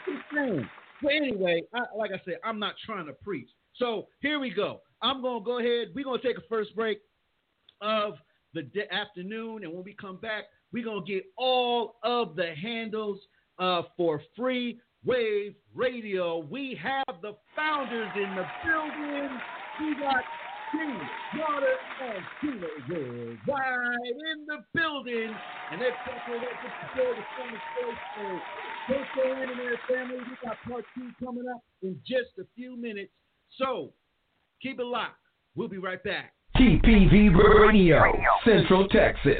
insane. But anyway, I, like I said, I'm not trying to preach. So here we go. I'm going to go ahead. We're going to take a first break of the de- afternoon. And when we come back, we're going to get all of the handles uh, for Free Wave Radio. We have the founders in the building. We got King, Water, and Tina Worldwide in the building. And they're talking about the show, the Summer Voice. So don't stay in there, family. We got part two coming up in just a few minutes. So keep it locked. We'll be right back. T P V Radio, Central Texas.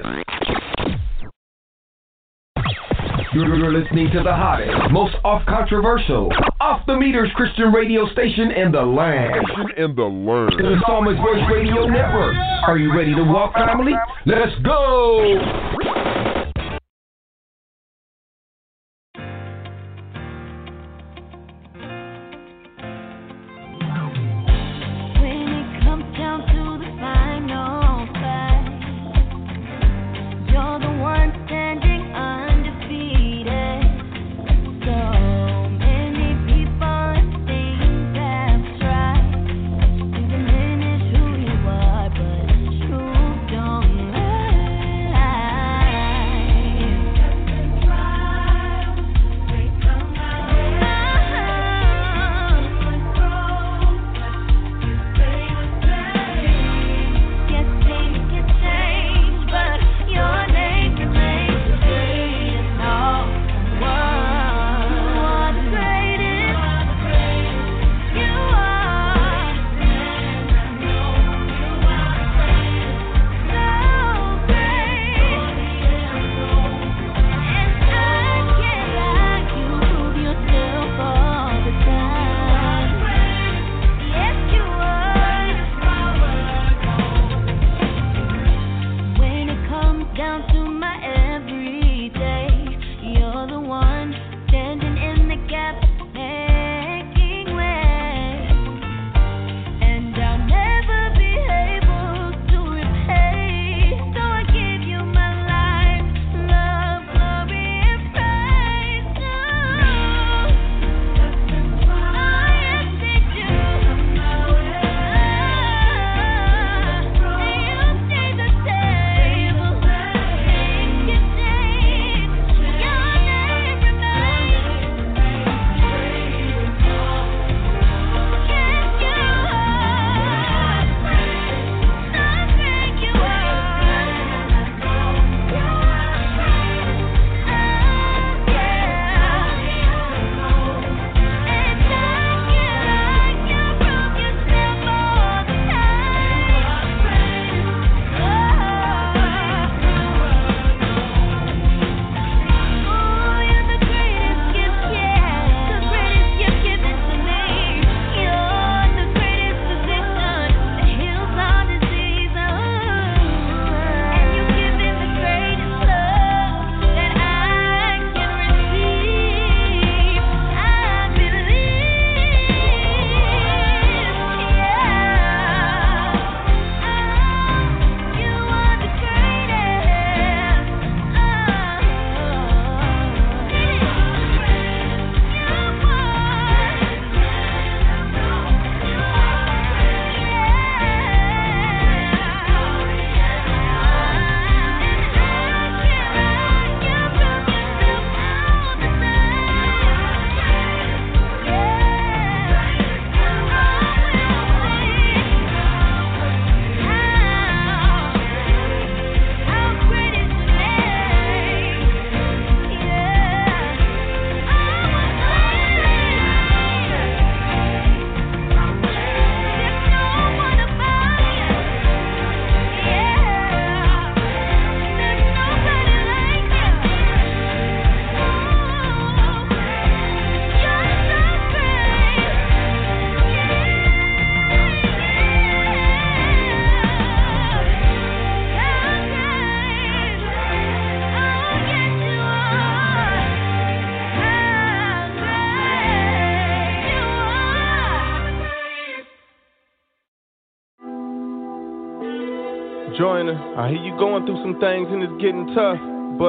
You're listening to the hottest, most off-controversial, off-the-meters Christian radio station in the land. In the land. The Psalmist Voice Radio Network. Are you ready to walk, family? Let's go! Joyner, I hear you going through some things and it's getting tough, but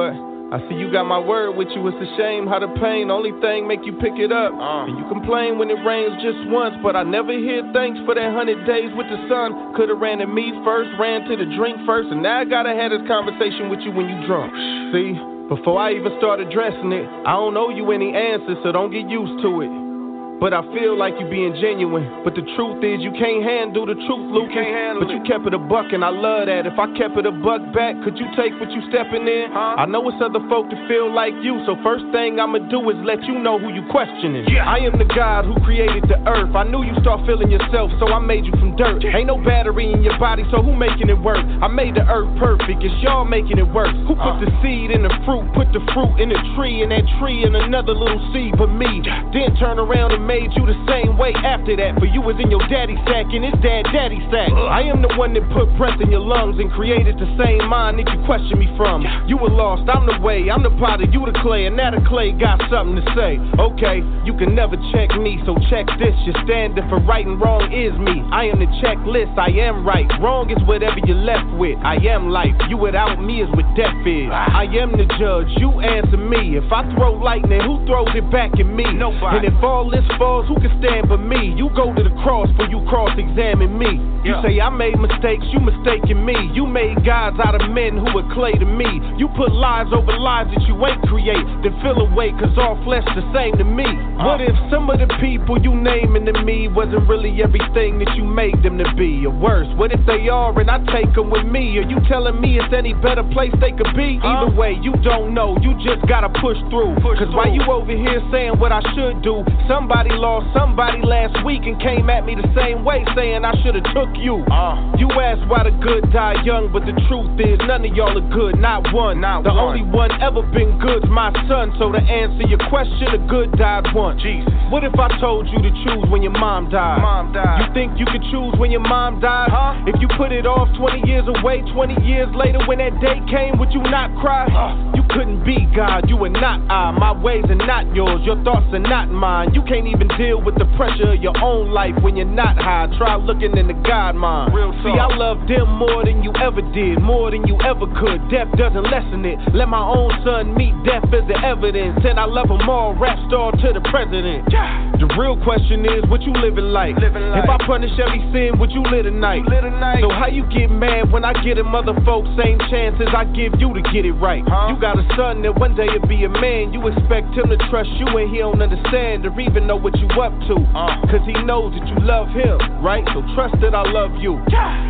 I see you got my word with you. It's a shame how the pain only thing make you pick it up. Uh. And you complain when it rains just once, but I never hear thanks for that hundred days with the sun. Could've ran to me first, ran to the drink first, and now I gotta have this conversation with you when you drunk. See, before I even start addressing it, I don't owe you any answers, so don't get used to it. But I feel like you being genuine. But the truth is you can't handle the truth, Lucas. You can't handle but you it. Kept it a buck and I love that. If I kept it a buck back, could you take what you stepping in? Huh? I know it's other folk that feel like you, so first thing I'ma do is let you know who you questioning. Yeah. I am the God who created the earth. I knew you start feeling yourself, so I made you from dirt. Ain't no battery in your body, so who making it work? I made the earth perfect, it's y'all making it work. Who put uh. the seed in the fruit, put the fruit in the tree, and that tree in another little seed but me? Then turn around and made you the same way after that. For you was in your daddy sack and his dad daddy sack. I am the one that put breath in your lungs and created the same mind that you question me from. You were lost, I'm the way, I'm the potter, you the clay, and now the clay got something to say. Okay, you can never check me, so check this. Your standard for right and wrong is me. I am the checklist, I am right. Wrong is whatever you're left with. I am life, you without me is what death is. I am the judge, you answer me. If I throw lightning, who throws it back at me? Nobody. And if all this falls, who can stand but me? You go to the cross for you cross-examine me. You yeah. say I made mistakes, you mistaken me. You made gods out of men who were clay to me. You put lies over lives that you ain't create, then feel away cause all flesh the same to me. uh. What if some of the people you naming to me wasn't really everything that you made them to be? Or worse, what if they are and I take them with me? Are you telling me it's any better place they could be? uh. Either way, you don't know, you just gotta push through. Push cause through. While you over here saying what I should do, somebody lost somebody last week and came at me the same way saying I should've took you. Uh. You asked why the good die young, but the truth is none of y'all are good, not one. Not the one. Only one ever been good's my son, so to answer your question, the good died once. Jesus. What if I told you to choose when your mom died? Mom died. You think you could choose when your mom died? Huh? If you put it off twenty years away, twenty years later when that day came, would you not cry? Uh. You couldn't be God, you are not I. My ways are not yours, your thoughts are not mine. You can't even deal with the pressure of your own life when you're not high. Try looking in the God mind. Real talk. See, I love them more than you ever did, more than you ever could. Death doesn't lessen it. Let my own son meet death as the evidence. And I love them all, rap star to the president. The real question is, what you living like? Living like. If I punish every sin, would you live tonight? You live tonight? So how you get mad when I get them other folks same chances I give you to get it right? Huh? You got a son that one day will be a man. You expect him to trust you and he don't understand or even know what you up to. Uh. Cause he knows that you love him, right? So trust that I love you. Yeah.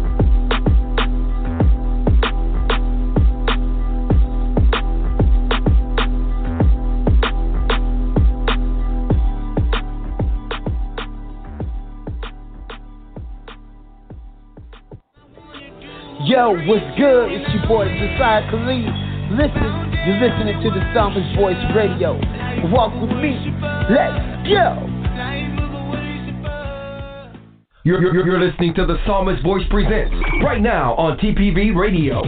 Yo, what's good? It's your boy Josiah Khalid. Listen, you're listening to the Psalmist Voice Radio. Walk with me. Let's go. You're, you're, you're listening to the Psalmist Voice Presents right now on T P V Radio.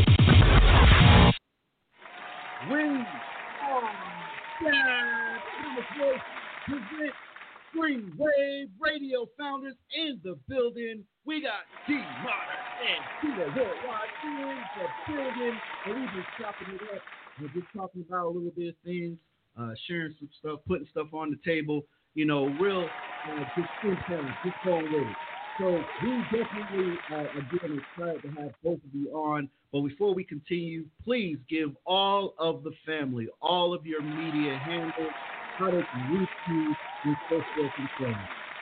We are Psalmist Voice Presents Free Wave Radio founders in the building. We got D-Modern and Peter Worldwide in the building. And we just chopping it up. We're just talking about a little bit of things, uh, sharing some stuff, putting stuff on the table. You know, real uh, just storytelling, just going with it. So we definitely, uh, again, excited to have both of you on. But before we continue, please give all of the family, all of your media handles, how they can reach you with Facebook and friends.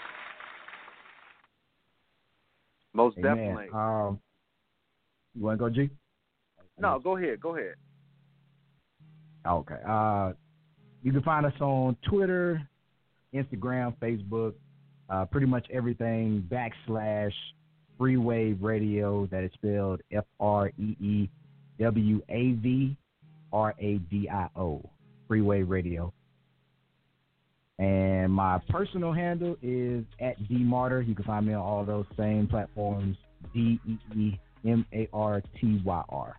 Most Amen. definitely. Um, you want to go, G? No, go ahead. Go ahead. Okay. Uh, you can find us on Twitter, Instagram, Facebook, uh, pretty much everything backslash Freewave Radio. That is spelled F R E E W A V R A D I O. Freewave Radio. And my personal handle is at D Martyr. You can find me on all those same platforms. D E E M A R T Y R.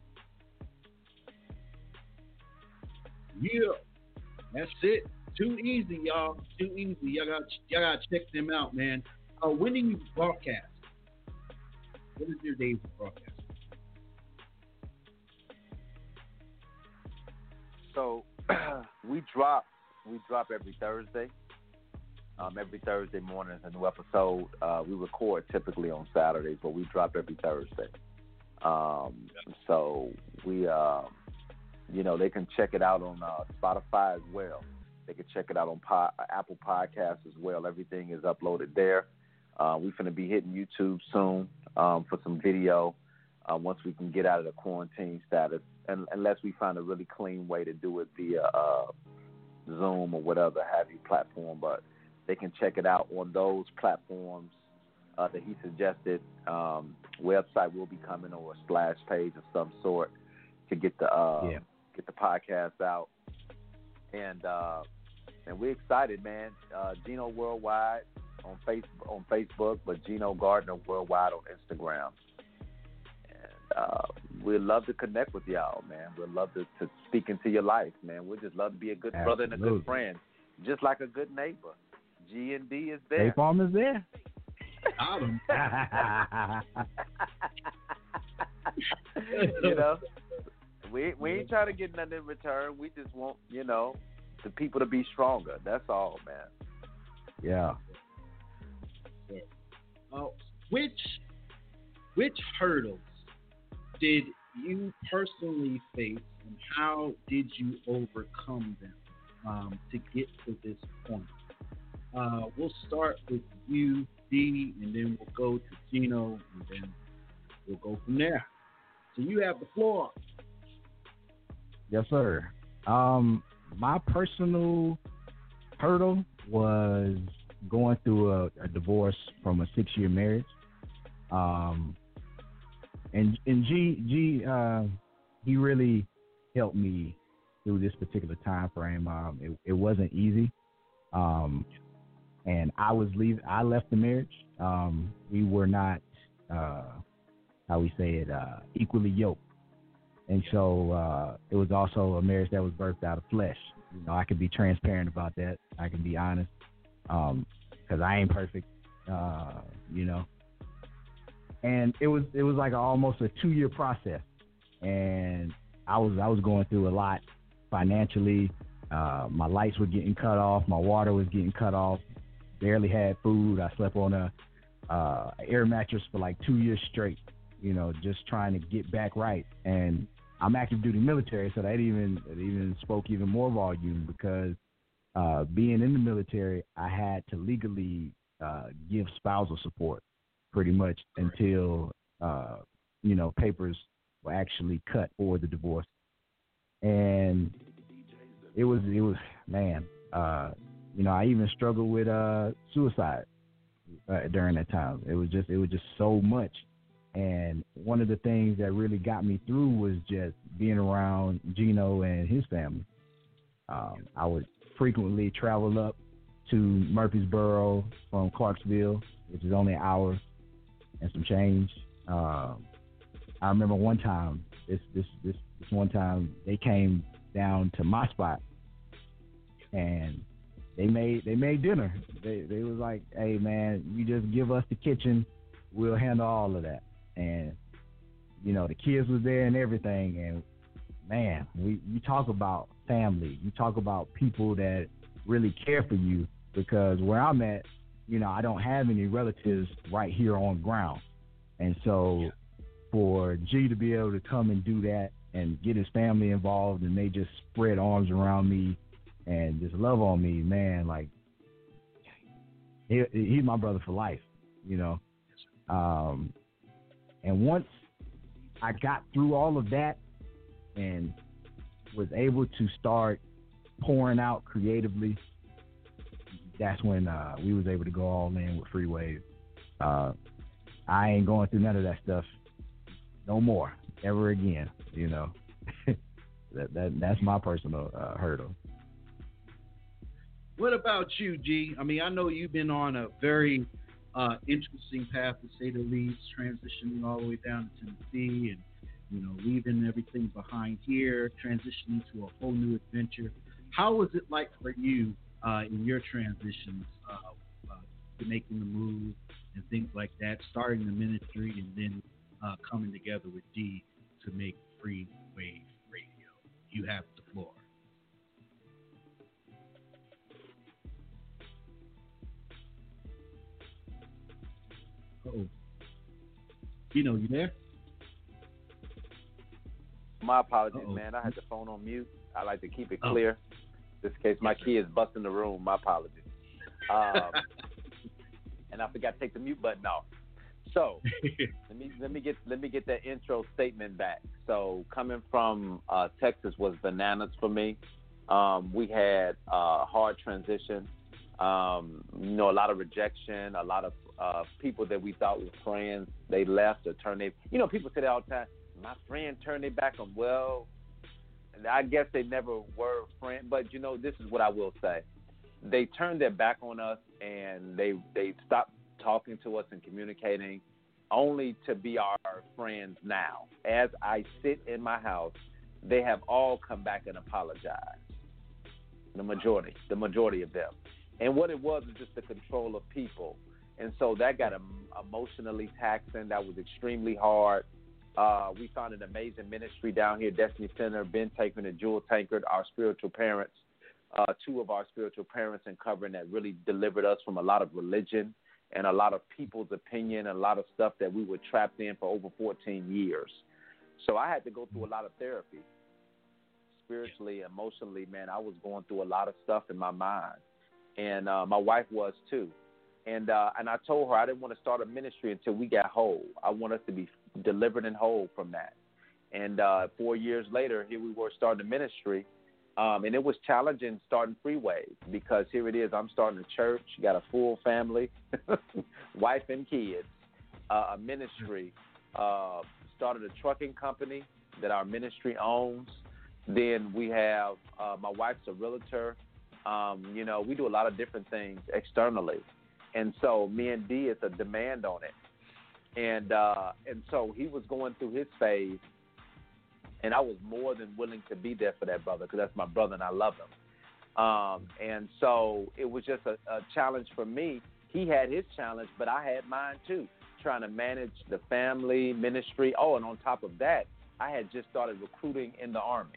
Yeah, that's it. Too easy, y'all. Too easy. Y'all got y'all got to check them out, man. Uh, when do you broadcast? What is your days of broadcast? so we drop we drop every Thursday. Um, every Thursday morning is a new episode. Uh, we record typically on Saturdays, but we drop every Thursday. Um, so we, uh, you know, they can check it out on uh, Spotify as well. They can check it out on po- Apple Podcasts as well. Everything is uploaded there. Uh, we're going to be hitting YouTube soon um, for some video uh, once we can get out of the quarantine status, and, unless we find a really clean way to do it via uh, Zoom or whatever have you platform. But they can check it out on those platforms uh, that he suggested. Um, website will be coming, or a splash page of some sort to get the uh, yeah. get the podcast out. And uh, and we're excited, man. Uh, Gino Worldwide on face on Facebook, but Gino Gardner Worldwide on Instagram. And uh, we'd love to connect with y'all, man. We'd love to, to speak into your life, man. We'd just love to be a good Absolutely. brother and a good friend, just like a good neighbor. G and D is there. State Farm is there. You know, we we ain't trying to get nothing in return. We just want, you know, the people to be stronger. That's all, man. Yeah. Uh, which which hurdles did you personally face, and how did you overcome them um, to get to this point? Uh, we'll start with you, D, and then we'll go to Gino, and then we'll go from there. So you have the floor. Yes, sir. Um, my personal hurdle was going through a, a divorce from a six-year marriage. Um, and and G G uh, he really helped me through this particular time frame. Um, it, it wasn't easy. Um, and I was leave. I left the marriage. Um, we were not, uh, how we say it, uh, equally yoked. And so uh, it was also a marriage that was birthed out of flesh. You know, I can be transparent about that. I can be honest, because um, I ain't perfect. Uh, you know, and it was it was like a, almost a two year process, and I was I was going through a lot financially. Uh, my lights were getting cut off. My water was getting cut off. Barely had food. I slept on a uh, air mattress for like two years straight. You know, just trying to get back right. And I'm active duty military, so that even that even spoke even more volume, because uh, being in the military, I had to legally uh, give spousal support pretty much until uh, you know papers were actually cut for the divorce. And it was it was man, uh, you know, I even struggled with uh, suicide uh, during that time. It was just it was just so much. And one of the things that really got me through was just being around Gino and his family. Um, I would frequently travel up to Murfreesboro from Clarksville, which is only an hour and some change. Um, I remember one time, this, this this this one time, they came down to my spot, and they made they made dinner. They they was like, "Hey man, you just give us the kitchen, we'll handle all of that." And, you know, the kids was there and everything. And, man, we you talk about family. You talk about people that really care for you, because where I'm at, you know, I don't have any relatives right here on ground. And so for G to be able to come and do that and get his family involved, and they just spread arms around me and just love on me, man, like, he, he's my brother for life, you know. Um And once I got through all of that and was able to start pouring out creatively, that's when uh, we was able to go all in with Free Wave. Uh, I ain't going through none of that stuff no more, ever again. You know, that that that's my personal uh, hurdle. What about you, G? I mean, I know you've been on a very Uh, interesting path, to say the least, transitioning all the way down to Tennessee, and you know, leaving everything behind here, transitioning to a whole new adventure. How was it like for you uh, in your transitions, uh, uh, to making the move and things like that, starting the ministry, and then uh, coming together with D to make Free Wave Radio? You have the floor. Gino, you there? My apologies, Uh-oh. man. I had the phone on mute. I like to keep it Oh. clear. Just in case my kids bust in the room. My apologies. Um, and I forgot to take the mute button off. So let me let me get let me get that intro statement back. So coming from uh, Texas was bananas for me. Um, we had a hard transition. Um, you know, a lot of rejection, a lot of uh, people that we thought were friends, they left or turned their, you know, people say that all the time, my friend turned their back on, well, I guess they never were friends, but, you know, this is what I will say. They turned their back on us, and they they stopped talking to us and communicating, only to be our friends now. As I sit in my house, they have all come back and apologized. The majority, the majority of them. And what it was is just the control of people. And so that got um, emotionally taxing. That was extremely hard. Uh, we found an amazing ministry down here, Destiny Center, Ben Tankard and Jewel Tankard, our spiritual parents, uh, two of our spiritual parents in covering that really delivered us from a lot of religion and a lot of people's opinion and a lot of stuff that we were trapped in for over fourteen years. So I had to go through a lot of therapy. Spiritually, emotionally, man, I was going through a lot of stuff in my mind. And uh, my wife was too. And uh, and I told her I didn't want to start a ministry until we got whole. I want us to be delivered and whole from that. And uh, four years later, here we were starting a ministry. Um, and it was challenging starting Freeway because here it is. I'm starting a church, got a full family, wife and kids, uh, a ministry, uh, started a trucking company that our ministry owns. Then we have uh, my wife's a realtor. Um, you know, we do a lot of different things externally. And so me and D, it's a demand on it. And uh, and so he was going through his phase, and I was more than willing to be there for that brother because that's my brother and I love him. Um, and so it was just a, a challenge for me. He had his challenge, but I had mine too, trying to manage the family, ministry. Oh, and on top of that, I had just started recruiting in the Army.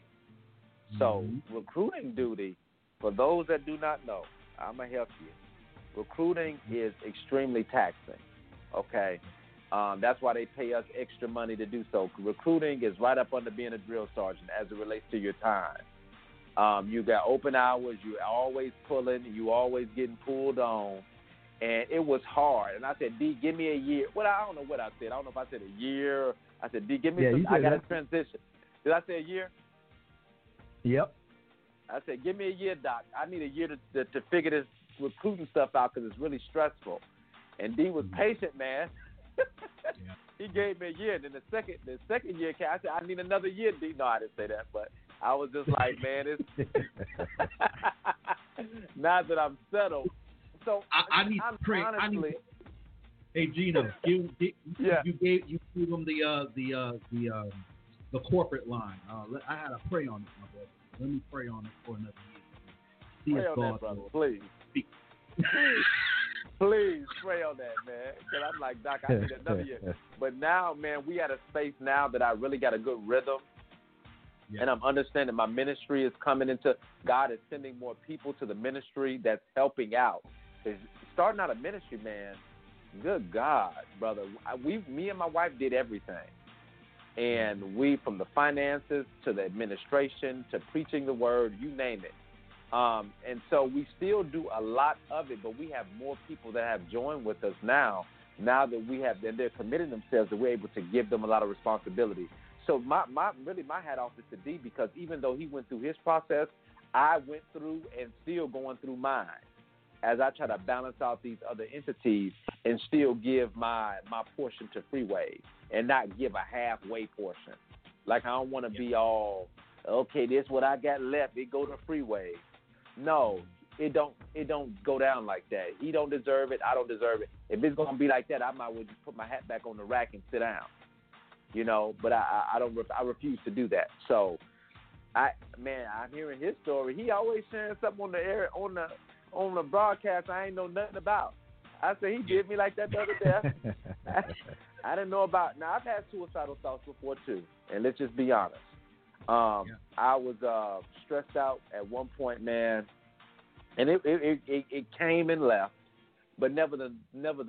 So mm-hmm. recruiting duty, for those that do not know, I'm going to help you. Recruiting is extremely taxing, okay? Um, that's why they pay us extra money to do so. Recruiting is right up under being a drill sergeant as it relates to your time. Um, you got open hours. You're always pulling. You always getting pulled on. And it was hard. And I said, D, give me a year. Well, I don't know what I said. I don't know if I said a year. I said, D, give me yeah, some. I got to that. transition. Did I say a year? Yep. I said, give me a year, Doc. I need a year to to, to figure this recruiting stuff out because it's really stressful. And D was patient, man. yeah. He gave me a year. Then the second the second year came, I said, I need another year, D. No, I didn't say that, but I was just like, man, it's now that I'm settled. So I, I need I'm, to pray. Honestly, I need to, hey Gino, you, you, yeah. you gave you gave him the uh, the uh, the uh, the corporate line. Uh, I had to pray on it, my brother. Let me pray on it for another year. Pray on God that, brother, please. please. Please pray on that, man. Because I'm like, Doc, I need another year. But now, man, we at a space now that I really got a good rhythm. Yeah. And I'm understanding my ministry is coming into, God is sending more people to the ministry that's helping out. It's starting out a ministry, man, good God, brother. We, me and my wife did everything. And we, from the finances to the administration to preaching the word, you name it. Um, and so we still do a lot of it, but we have more people that have joined with us now, now that we have, and they're committing themselves, that we're able to give them a lot of responsibility. So my, my really my hat off is to D, because even though he went through his process, I went through and still going through mine as I try to balance out these other entities and still give my, my portion to Freeway and not give a halfway portion. Like I don't want to be all, okay, this what I got left, it go to Freeway. No, it don't it don't go down like that. He don't deserve it, I don't deserve it. If it's gonna be like that, I might well just put my hat back on the rack and sit down. You know, but I, I, I don't I refuse to do that. So I man, I'm hearing his story. He always sharing something on the air on the on the broadcast I ain't know nothing about. I said he did me like that the other day. I, I didn't know about. Now I've had suicidal thoughts before too, and let's just be honest. Um, yeah. I was uh, stressed out at one point, man, and it it, it it came and left, but never the never the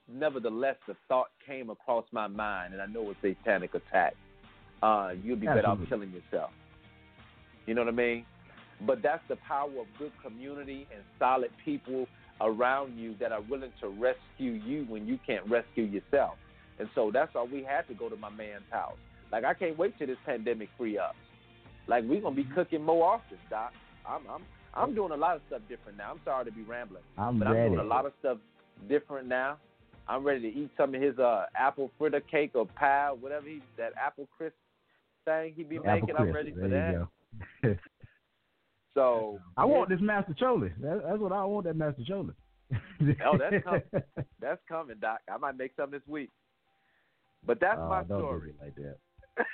nevertheless, the thought came across my mind, and I know it's a satanic attack. Uh, you'll be better off killing yourself. You know what I mean? But that's the power of good community and solid people around you that are willing to rescue you when you can't rescue yourself. And so that's why we had to go to my man's house. Like, I can't wait till this pandemic free up. Like, we're gonna be cooking more often, Doc. I'm I'm I'm doing a lot of stuff different now. I'm sorry to be rambling, I'm but ready. I'm doing a lot of stuff different now. I'm ready to eat some of his uh, apple fritter cake or pie, whatever he that apple crisp thing he be Apple making. I'm crisp. ready for There that. you go. So I want this Master Choli. That, that's what I want. That Master Choli. Oh, that's coming. That's coming, Doc. I might make some this week. But that's oh, my don't story. do it like that.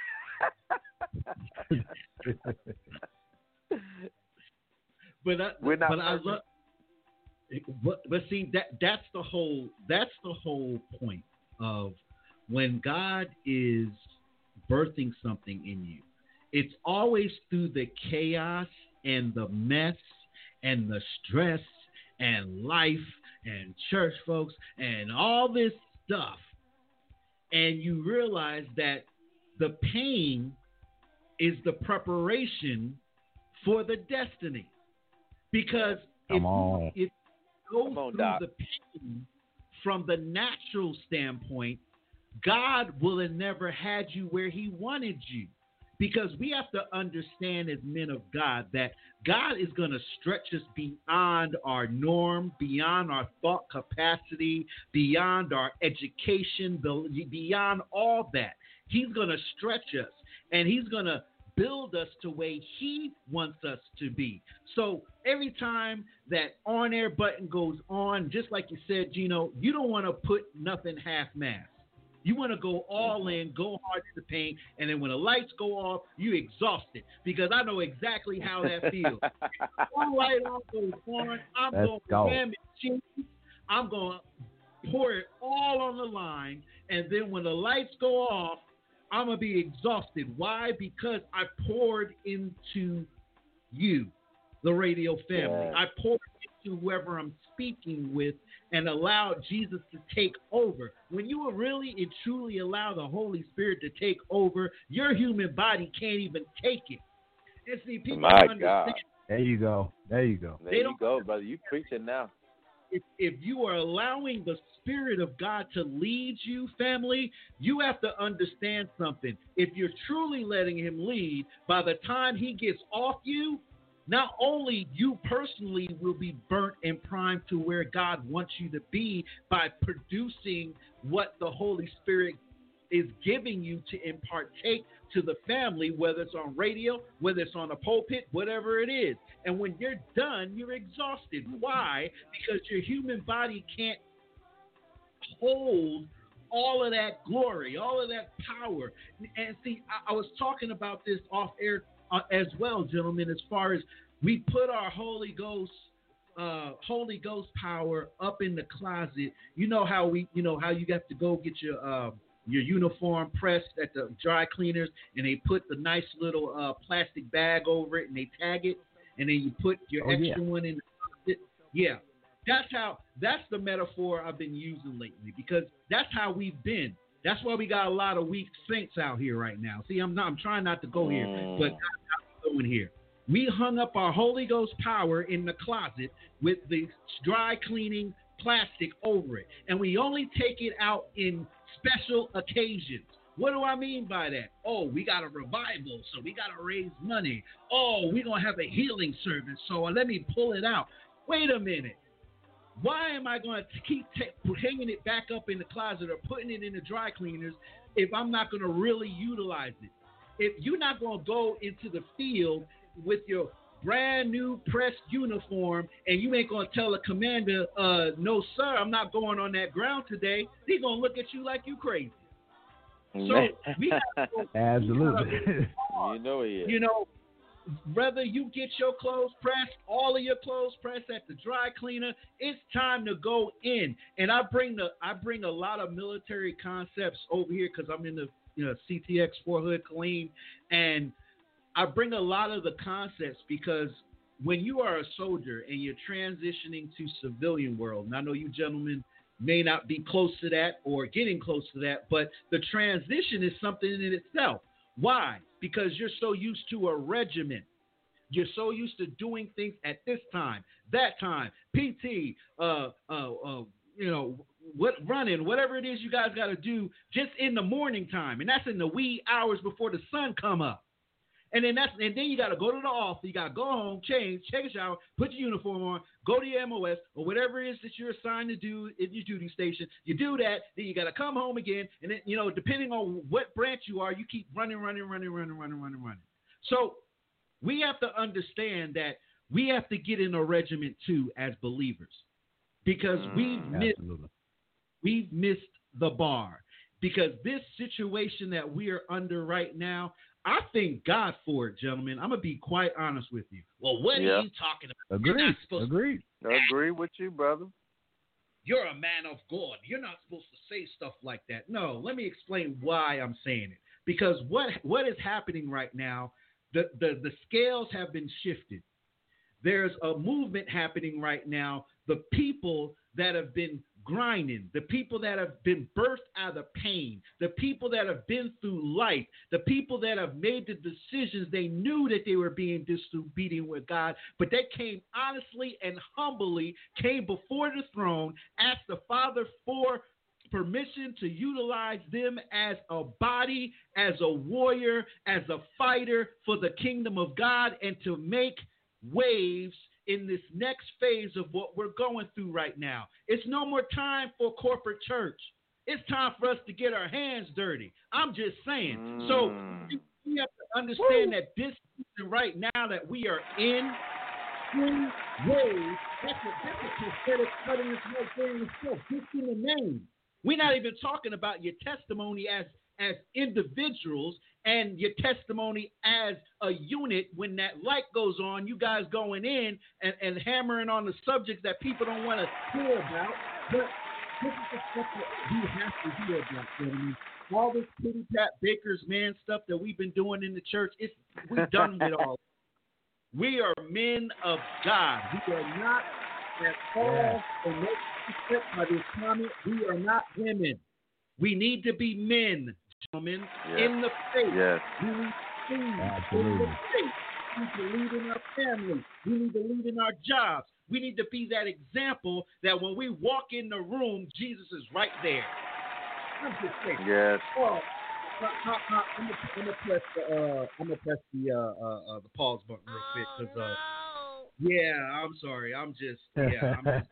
but I, We're not but I love. But, but see that that's the whole that's the whole point of when God is birthing something in you. It's always through the chaos and the mess and the stress and life and church folks and all this stuff. And you realize that the pain is the preparation for the destiny. Because Come if on. you, if you go Come on, through Doc. the pain from the natural standpoint, God will have never had you where he wanted you. Because we have to understand as men of God that God is going to stretch us beyond our norm, beyond our thought capacity, beyond our education, beyond all that. He's going to stretch us, and he's going to build us to where he wants us to be. So every time that on-air button goes on, just like you said, Gino, you don't want to put nothing half-mast. You want to go all in, go hard to the paint, and then when the lights go off, you exhausted. Because I know exactly how that feels. One light off goes on, I'm Let's going go. to ram it cheese. I'm going to pour it all on the line, and then when the lights go off, I'm going to be exhausted. Why? Because I poured into you, the radio family. Yeah. I poured into whoever I'm speaking with and allowed Jesus to take over. When you will really and truly allow the Holy Spirit to take over, your human body can't even take it. And see, people My don't understand. God. There you go. There you go. There you go, brother. You preaching now. If, if you are allowing the Spirit of God to lead you, family, you have to understand something. If you're truly letting him lead, by the time he gets off you, not only you personally will be burnt and primed to where God wants you to be by producing what the Holy Spirit is giving you to impartake to the family, whether it's on radio, whether it's on a pulpit, whatever it is. And when you're done, you're exhausted. Why? Because your human body can't hold all of that glory, all of that power. And see, I, I was talking about this off air uh, as well, gentlemen, as far as we put our Holy Ghost Uh, Holy Ghost power up in the closet. You know how we, you know how you got to go get your uh, your uniform pressed at the dry cleaners, and they put the nice little uh, plastic bag over it, and they tag it, and then you put your Oh, extra yeah. one in the closet. Yeah, that's how. That's the metaphor I've been using lately, because that's how we've been. That's why we got a lot of weak saints out here right now. See, I'm not. I'm trying not to go here, but I'm going here. We hung up our Holy Ghost power in the closet with the dry cleaning plastic over it. And we only take it out in special occasions. What do I mean by that? Oh, we got a revival, so we got to raise money. Oh, we're going to have a healing service, so let me pull it out. Wait a minute. Why am I going to keep t- hanging it back up in the closet or putting it in the dry cleaners if I'm not going to really utilize it? If you're not going to go into the field with your brand new pressed uniform and you ain't going to tell a commander, uh, no, sir, I'm not going on that ground today, he's going to look at you like you crazy. So we have to, Absolutely. You know he is. you know, whether you get your clothes pressed, all of your clothes pressed at the dry cleaner, it's time to go in. And I bring the I bring a lot of military concepts over here because I'm in the you know C T X four Hood Clean, and I bring a lot of the concepts because when you are a soldier and you're transitioning to civilian world, and I know you gentlemen may not be close to that or getting close to that, but the transition is something in itself. Why? Because you're so used to a regimen. You're so used to doing things at this time, that time, P T, uh, uh, uh, you know, what running, whatever it is you guys got to do just in the morning time. And that's in the wee hours before the sun come up. And then that's and then you got to go to the office. You got to go home, change, take a shower, put your uniform on, go to your M O S or whatever it is that you're assigned to do in your duty station. You do that, then you got to come home again. And then, you know, depending on what branch you are, you keep running, running, running, running, running, running, running. So we have to understand that we have to get in a regiment too as believers, because we've missed, we've missed the bar. Because this situation that we are under right now, I thank God for it, gentlemen. I'm going to be quite honest with you. Well, what yeah. are you talking about? Agreed. Agreed. I agree with you, brother. You're a man of God. You're not supposed to say stuff like that. No, let me explain why I'm saying it. Because what what is happening right now, the, the, the scales have been shifted. There's a movement happening right now. The people that have been grinding, the people that have been birthed out of pain, the people that have been through life, the people that have made the decisions they knew that they were being disobedient with God, but they came honestly and humbly, came before the throne, asked the Father for permission to utilize them as a body, as a warrior, as a fighter for the kingdom of God, and to make waves in this next phase of what we're going through right now. It's no more time for corporate church. It's time for us to get our hands dirty. I'm just saying. Mm. So we have to understand Woo. that this season right now that we are in, in waves, that's a, that's a prophetic cutting this right there in itself, just in the name. We're not even talking about your testimony as as individuals and your testimony as a unit. When that light goes on, you guys going in and, and hammering on the subjects that people don't want to hear about. But this is the stuff that we have to hear about, gentlemen. All this pity pat Baker's man stuff that we've been doing in the church, it's we're done with all. We are men of God. We are not at all, yeah. and no by this comment, we are not women. We need to be men, gentlemen, yes. in the faith. Yes. We need to lead in the faith. We need to lead in our family. We need to lead in our jobs. We need to be that example that when we walk in the room, Jesus is right there. I'm just saying. Yes. Oh, I, I, I, I'm gonna press the uh, I'm gonna press the uh, uh, uh, the pause button real quick because uh, yeah, I'm sorry. I'm just yeah, I'm just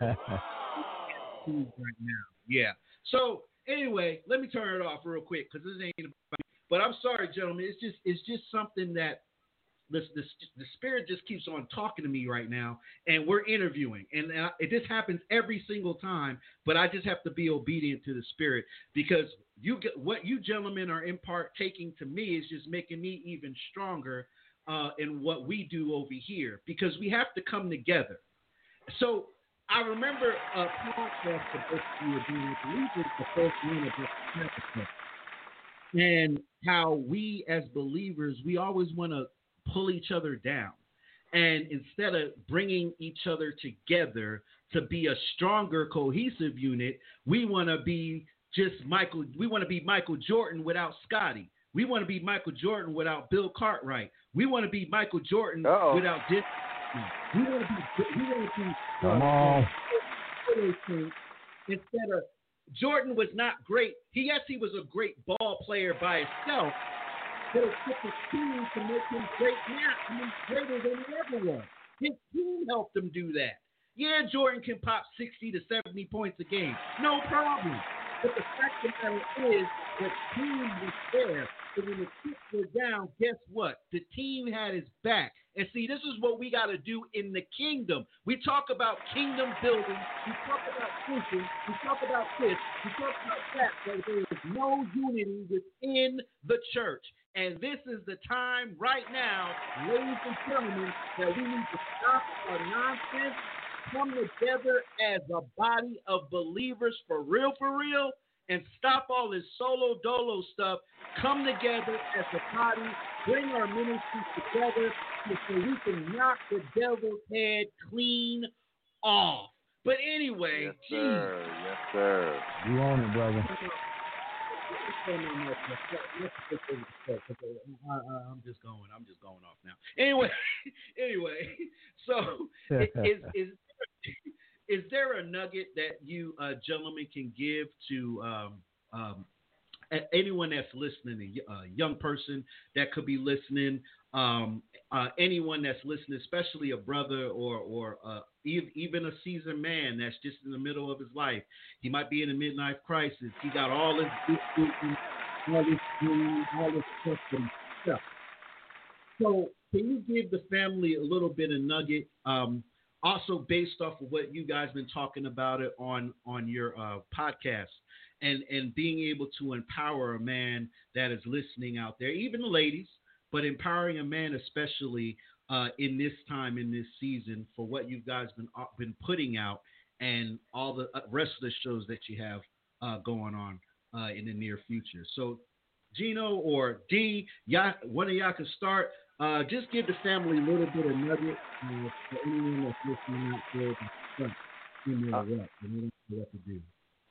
right now. Yeah. So. Anyway, let me turn it off real quick because this ain't about me. But I'm sorry, gentlemen. It's just it's just something that the, the, the spirit just keeps on talking to me right now, and we're interviewing. And uh, it just happens every single time, but I just have to be obedient to the spirit because you get, what you gentlemen are in part taking to me is just making me even stronger uh, in what we do over here because we have to come together. So I remember a podcast that we were doing, I believe it was the first one of this and how we as believers, we always want to pull each other down. And instead of bringing each other together to be a stronger, cohesive unit, we want to be just Michael, we want to be Michael Jordan without Scotty. We want to be Michael Jordan without Bill Cartwright. We want to be Michael Jordan Uh-oh. without Dick. We want to be, we want to be, Come on. Instead of Jordan was not great. He yes, he was a great ball player by himself, but it took his team to make him great now. I mean, greater than he ever was. His team helped him do that. Yeah, Jordan can pop sixty to seventy points a game, no problem. But the fact of the matter is, the team was there. So when the chips were down, guess what? The team had his back. And see, this is what we got to do in the kingdom. We talk about kingdom building. We talk about vision. We talk about this. We talk about that. But there is no unity within the church. And this is the time right now, ladies and gentlemen, that we need to stop our nonsense, come together as a body of believers for real, for real, and stop all this solo dolo stuff. Come together as a body, bring our ministries together so we can knock the devil's head clean off. But anyway, yes, geez. sir. Yes, sir. You own it, brother. I'm just going. I'm just going off now. Anyway, anyway. So, is is is there a nugget that you uh, gentlemen can give to um, um, anyone that's listening, a young person that could be listening, um, uh, anyone that's listening, especially a brother or or uh, even a seasoned man that's just in the middle of his life? He might be in a midlife crisis. He got all this, all this, all this stuff. So, can you give the family a little bit of nugget? Um, also, based off of what you guys been talking about it on on your uh, podcast, and and being able to empower a man that is listening out there, even the ladies, but empowering a man especially uh, in this time, in this season, for what you guys been uh, been putting out, and all the rest of the shows that you have uh, going on uh, in the near future. So, Gino or D, y'all, one of y'all can start. Uh, just give the family a little bit of nugget uh, for anyone that's listening out there. To you know, what, you know what to do.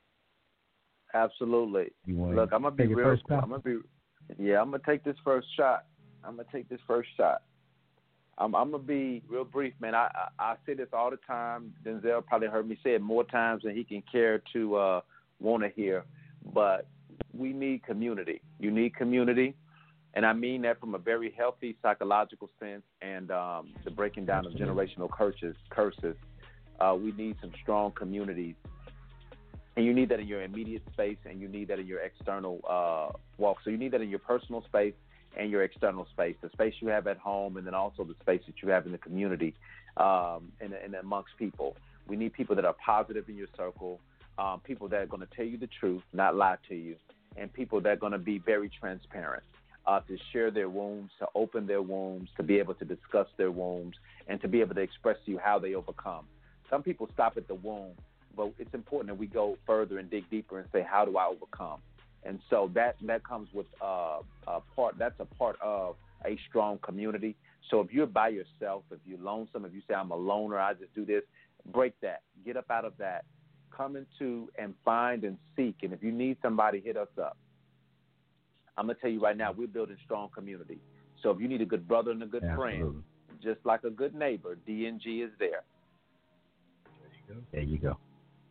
Absolutely. Look, I'm gonna be real. I'm gonna be. Yeah, I'm gonna take this first shot. I'm gonna take this first shot. I'm, I'm gonna be real brief, man. I, I I say this all the time. Denzel probably heard me say it more times than he can care to uh, want to hear. But we need community. You need community. And I mean that from a very healthy psychological sense, and um, the breaking down of generational curses. Curses. Uh, we need some strong communities, and you need that in your immediate space, and you need that in your external uh, walk. So you need that in your personal space and your external space, the space you have at home, and then also the space that you have in the community, um, and, and amongst people. We need people that are positive in your circle, um, people that are going to tell you the truth, not lie to you, and people that are going to be very transparent. Uh, to share their wounds, to open their wounds, to be able to discuss their wounds, and to be able to express to you how they overcome. Some people stop at the wound, but it's important that we go further and dig deeper and say, how do I overcome? And so that that comes with uh, a part. That's a part of a strong community. So if you're by yourself, if you're lonesome, if you say I'm a loner, I just do this, break that. Get up out of that. Come into and find and seek. And if you need somebody, hit us up. I'm going to tell you right now, we're building strong community. So if you need a good brother and a good Absolutely. friend, just like a good neighbor, D N G is there. There you go. There you go.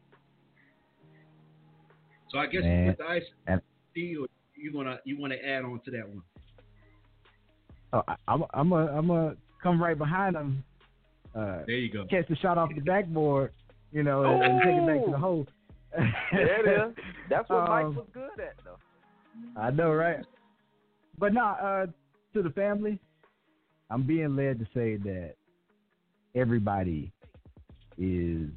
So I guess Man. with the I C C, or you wanna you wanna add on to that one? Oh, I, I'm I'm a I'm a come right behind them. Uh, there you go. Catch the shot off the backboard, you know, and, and take it back to the hole. There it is. That's what um, Mike was good at, though. I know, right? But now, uh, to the family, I'm being led to say that everybody is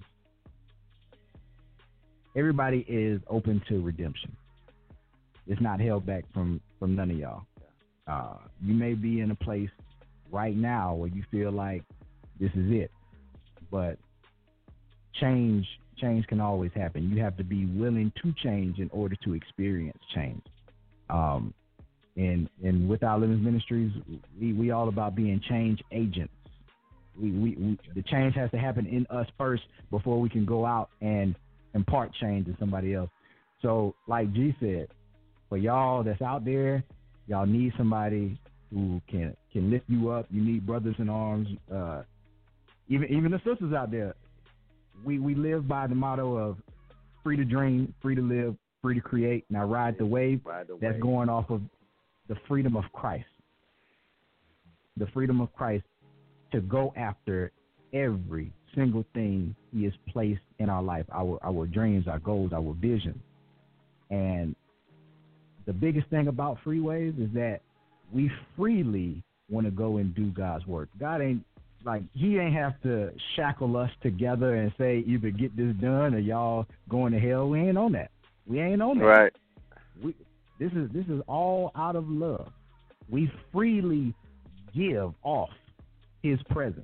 everybody is open to redemption. It's not held back from, from none of y'all. Uh, you may be in a place right now where you feel like this is it, but change change can always happen. You have to be willing to change in order to experience change. Um, and and with our Living Ministries, we we all about being change agents. We, we we the change has to happen in us first before we can go out and impart change to somebody else. So, like G said, for y'all that's out there, y'all need somebody who can can lift you up. You need brothers in arms. Uh, even even the sisters out there. We we live by the motto of free to dream, free to live, free to create. Now ride the wave. Ride the that's wave. Going off of the freedom of Christ. The freedom of Christ to go after every single thing He has placed in our life, our our dreams, our goals, our vision. And the biggest thing about Free Waves is that we freely want to go and do God's work. God ain't like He ain't have to shackle us together and say either get this done or y'all going to hell. We ain't on that. We ain't on that. Right. We this is this is all out of love. We freely give off His presence.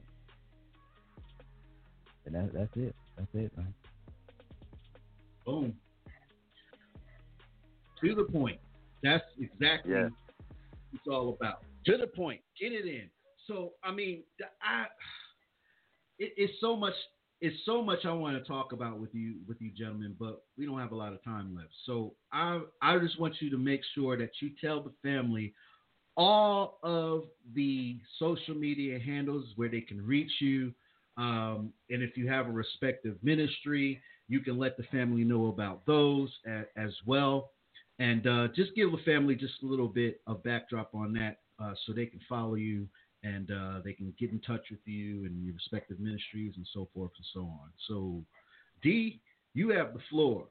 And that, that's it. That's it, man. Boom. To the point. That's exactly yeah. what it's all about. To the point. Get it in. So, I mean, I it, it's so much it's so much I want to talk about with you, with you gentlemen, but we don't have a lot of time left. So I, I just want you to make sure that you tell the family all of the social media handles where they can reach you. Um, and if you have a respective ministry, you can let the family know about those a, as well. And uh, just give the family just a little bit of backdrop on that uh, so they can follow you and uh, they can get in touch with you and your respective ministries and so forth and so on. So, D, you have the floor.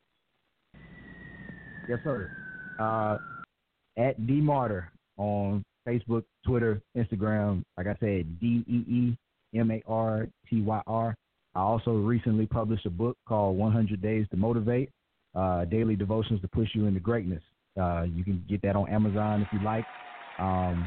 Yes, sir. Uh, at D Martyr on Facebook, Twitter, Instagram. Like I said, D E E M A R T Y R. I also recently published a book called one hundred Days to Motivate, uh, Daily Devotions to Push You into Greatness. Uh, you can get that on Amazon if you like. Um,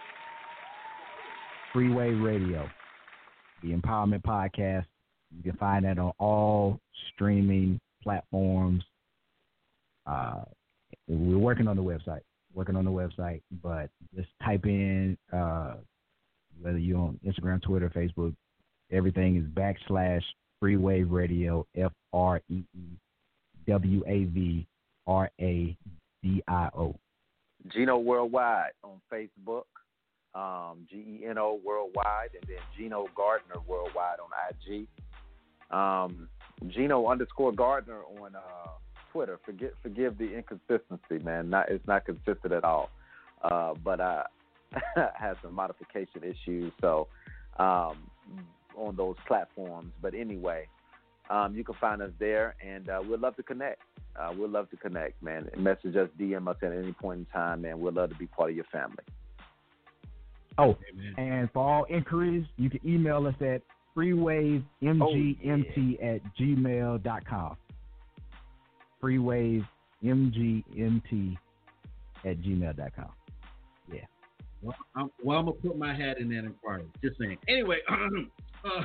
Freeway Radio, the Empowerment Podcast. You can find that on all streaming platforms. Uh, we're working on the website, working on the website, but just type in, uh, whether you're on Instagram, Twitter, Facebook, everything is backslash Freeway Radio, F R E E W A V R A D I O. Geno Worldwide on Facebook. Um, G E N O Worldwide, and then Geno Gardner Worldwide on I G. Um, Geno underscore Gardner on uh, Twitter. Forget, forgive the inconsistency, man. Not, it's not consistent at all. Uh, but I had some modification issues, so um, on those platforms. But anyway, um, you can find us there, and uh, we'd love to connect. Uh, we'd love to connect, man. Message us, D M us at any point in time, man. We'd love to be part of your family. Oh, and for all inquiries, you can email us at freewavemgmt oh, yeah. at gmail dot com. freewavemgmt at gmail dot com. Yeah. Well, I'm, well, I'm going to put my hat in that inquiry. Just saying. Anyway. uh,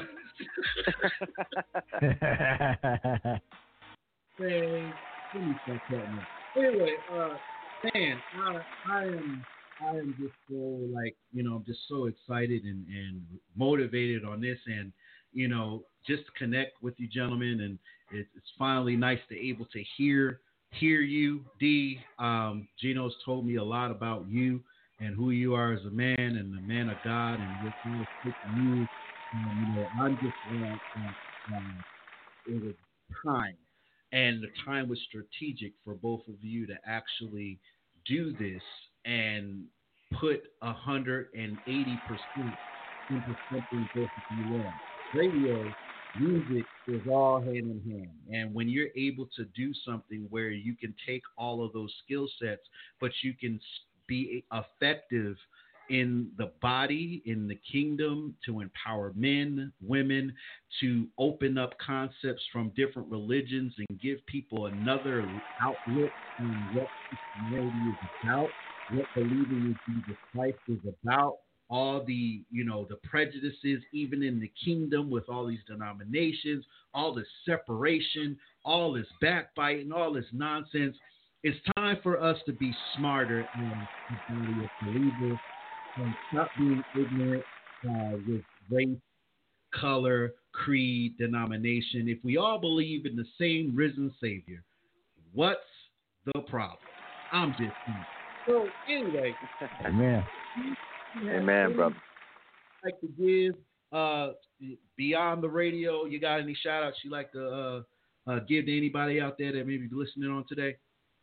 man, let me stop that now. Anyway, uh, man, I, I am... I am just so like, you know, I'm just so excited and, and motivated on this and, you know, just to connect with you gentlemen. And it's, it's finally nice to able to hear, hear you, D. Um, Geno's told me a lot about you and who you are as a man and a man of God and what you with you. Um, you know, I'm just, uh, um, it was time and the time was strategic for both of you to actually do this and put one hundred eighty percent into something both of you want. Radio, music is all hand in hand. And when you're able to do something where you can take all of those skill sets, but you can be effective in the body, in the kingdom, to empower men, women, to open up concepts from different religions and give people another outlook on what Christianity is about, what believing in Jesus Christ is about, all the, you know, the prejudices, even in the kingdom with all these denominations, all this separation, all this backbiting, all this nonsense. It's time for us to be smarter in the body of believers and stop being ignorant uh, with race, color, creed, denomination. If we all believe in the same risen Savior, what's the problem? I'm just saying. So anyway, amen, amen, brother. I'd like to give uh, beyond the radio. You got any shout outs you like to uh, uh, give to anybody out there that may be listening on today?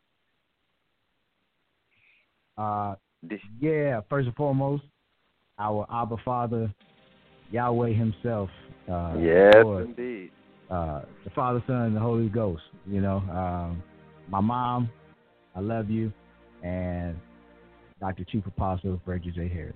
Uh, yeah. First and foremost, our Abba Father, Yahweh Himself. Uh, yes, Lord, indeed. Uh, the Father, Son, and the Holy Ghost. You know, um, my mom, I love you. And Doctor Chief Apostle Frederick J. Harris.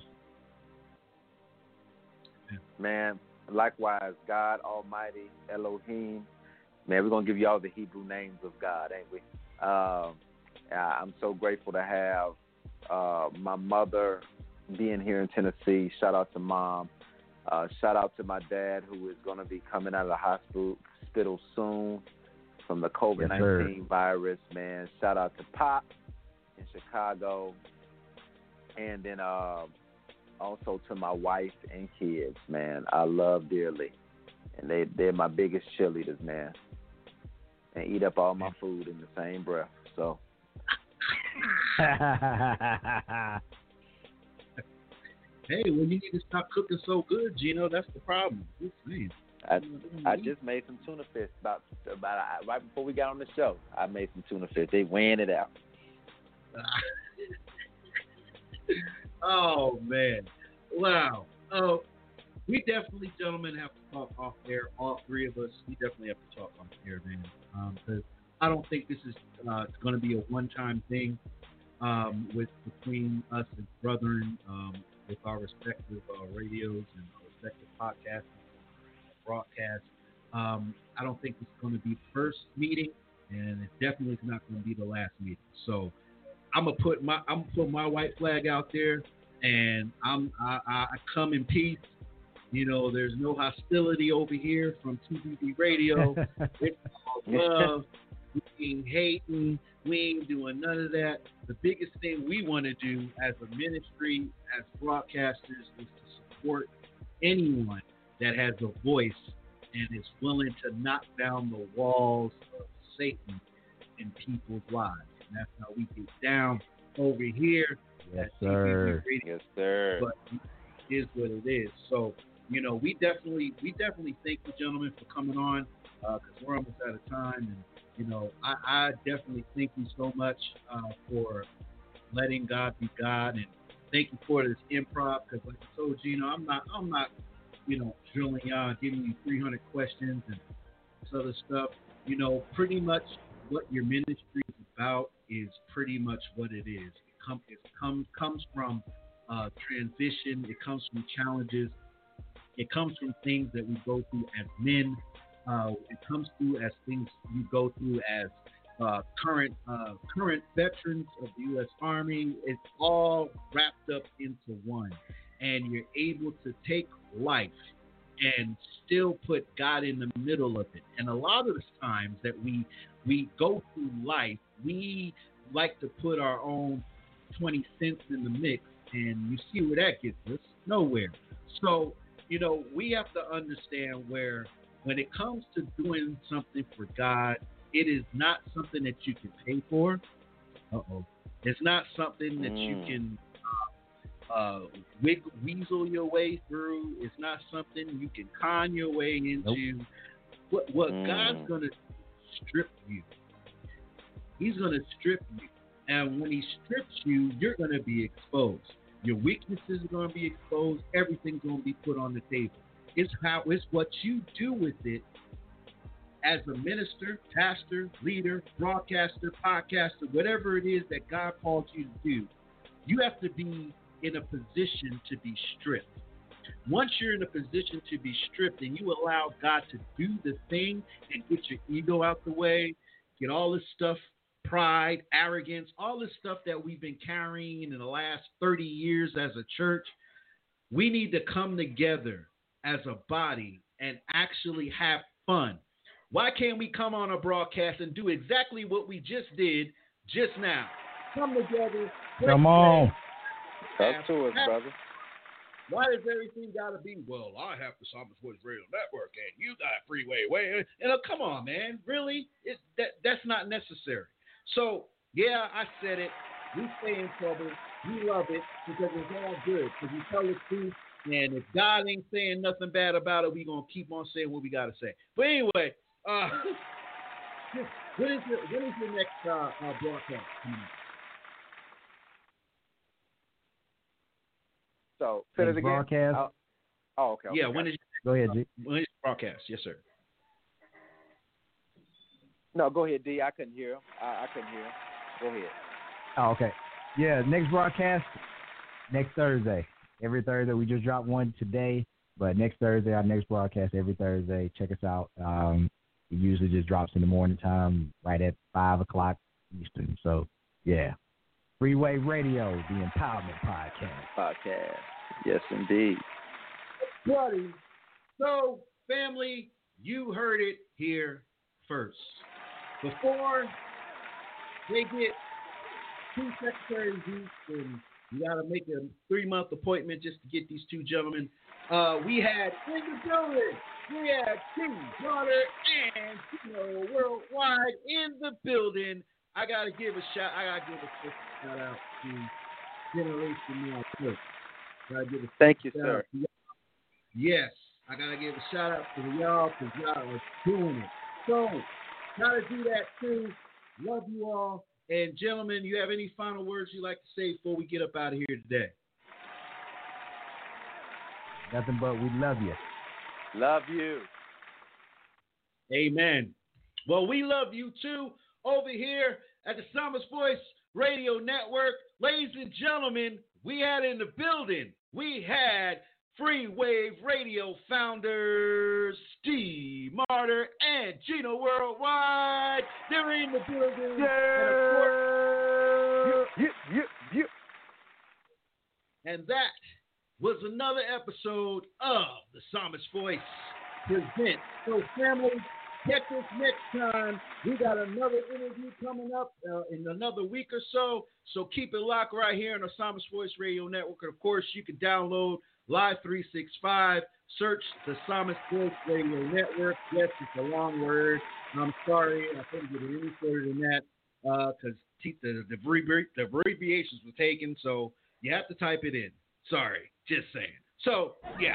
Man, likewise, God Almighty, Elohim. Man, we're going to give you all the Hebrew names of God, ain't we? Um, I'm so grateful to have uh, my mother being here in Tennessee. Shout out to Mom. Uh, shout out to my dad, who is going to be coming out of the hospital soon from the COVID nineteen yes, virus, man. Shout out to Pop in Chicago, and then uh, also to my wife and kids, man. I love dearly. and they they're my biggest cheerleaders, man. And eat up all my food in the same breath. So. Hey, well, you need to stop cooking so good, Gino. That's the problem. I I just made some tuna fish about about uh, right before we got on the show. I made some tuna fish. They weighing it out. Oh man, wow. Oh, we definitely, gentlemen, have to talk off air. All three of us, we definitely have to talk off air, man. Because um, I don't think this is uh, going to be a one-time thing um, with between us as brethren, um, with our respective uh, radios and our respective podcasts, broadcasts. Um, I don't think it's going to be the first meeting, and it definitely is not going to be the last meeting. So I'm gonna put my I'm gonna put my white flag out there, and I'm I, I come in peace. You know, there's no hostility over here from T P V Radio. It's all love. We ain't hating. We ain't doing none of that. The biggest thing we want to do as a ministry, as broadcasters, is to support anyone that has a voice and is willing to knock down the walls of Satan in people's lives. And that's how we get down over here. Yes, sir. Yes, sir. But it is what it is. So, you know, we definitely, we definitely thank you, gentlemen, for coming on, because uh, we're almost out of time. And you know, I, I definitely thank you so much uh, for letting God be God, and thank you for this improv. Because, like I told Gino, I'm not, I'm not, you know, drilling y'all, giving you three hundred questions and this other stuff. You know, pretty much what your ministry is about is pretty much what it is. It comes, it comes, comes from uh, transition. It comes from challenges. It comes from things that we go through as men. Uh, it comes through as things you go through as uh, current uh, current veterans of the U S Army. It's all wrapped up into one, and you're able to take life and still put God in the middle of it. And a lot of the times that we we go through life, we like to put our own twenty cents in the mix, and you see where that gets us, nowhere. So, you know, we have to understand where when it comes to doing something for God, it is not something that you can pay for. Uh-oh. It's not something that mm. you can uh, uh, wiggle, weasel your way through. It's not something you can con your way into. Nope. What, what mm. God's going to strip you. He's going to strip you. And when he strips you, you're going to be exposed. Your weaknesses are going to be exposed. Everything's going to be put on the table. It's how it's what you do with it as a minister, pastor, leader, broadcaster, podcaster, whatever it is that God called you to do. You have to be in a position to be stripped. Once you're in a position to be stripped and you allow God to do the thing and get your ego out the way, get all this stuff, pride, arrogance, all this stuff that we've been carrying in the last thirty years as a church, we need to come together as a body and actually have fun. Why can't we come on a broadcast and do exactly what we just did just now? Come together. Come on. Talk to us, brother. Why does everything got to be, well, I have the Psalmist Voice Radio Network and you got Freeway Way. And uh, come on, man. Really? It, that That's not necessary. So, yeah, I said it. We stay in trouble. We love it because it's all good. Because we tell the truth. And if God ain't saying nothing bad about it, we're going to keep on saying what we got to say. But anyway, uh, when, is your, when is your next uh, uh, broadcast? So, say it again. Broadcast? Uh, oh, okay. okay yeah, when is your, Go ahead, G. When is your broadcast? Yes, sir. No, go ahead, D. I couldn't hear him. I, I couldn't hear him. Go ahead. Oh, okay. Yeah, next broadcast, next Thursday. Every Thursday. We just dropped one today, but next Thursday, our next broadcast every Thursday. Check us out. Um, it usually just drops in the morning time, right at five o'clock Eastern. So, yeah. Freeway Radio, the Empowerment Podcast. Podcast. Yes, indeed. Buddy. So, family, you heard it here first. Before they get two Secretary of Youth and You got to make a three-month appointment just to get these two gentlemen. Uh, we had in the building, we had T Martyr and Gino Worldwide in the building. I got to give a shout. I got to give a shout out to Generation Now Church. Thank you, sir. Yes, I got to give a shout out to y'all because y'all are doing it. So, got to do that too. Love you all. And gentlemen, you have any final words you'd like to say before we get up out of here today? Nothing but we love you. Love you. Amen. Well, we love you too over here at the Psalmist Voice Radio Network. Ladies and gentlemen, we had in the building, we had Free Wave Radio founders Steve Martyr and Gino Worldwide. They're in the building. Yeah. And of course, yeah, yeah, yeah. And that was another episode of the Psalmist Voice Present. So, family, catch us next time. We got another interview coming up uh, in another week or so. So keep it locked right here on the Psalmist Voice Radio Network. And, of course, you can download Live three sixty-five. Search the Psalmist Voice Radio Network. Yes, it's a long word. I'm sorry. I couldn't get it any further than that because uh, the, the, the, the abbreviations were taken. So you have to type it in. Sorry. Just saying. So, yeah.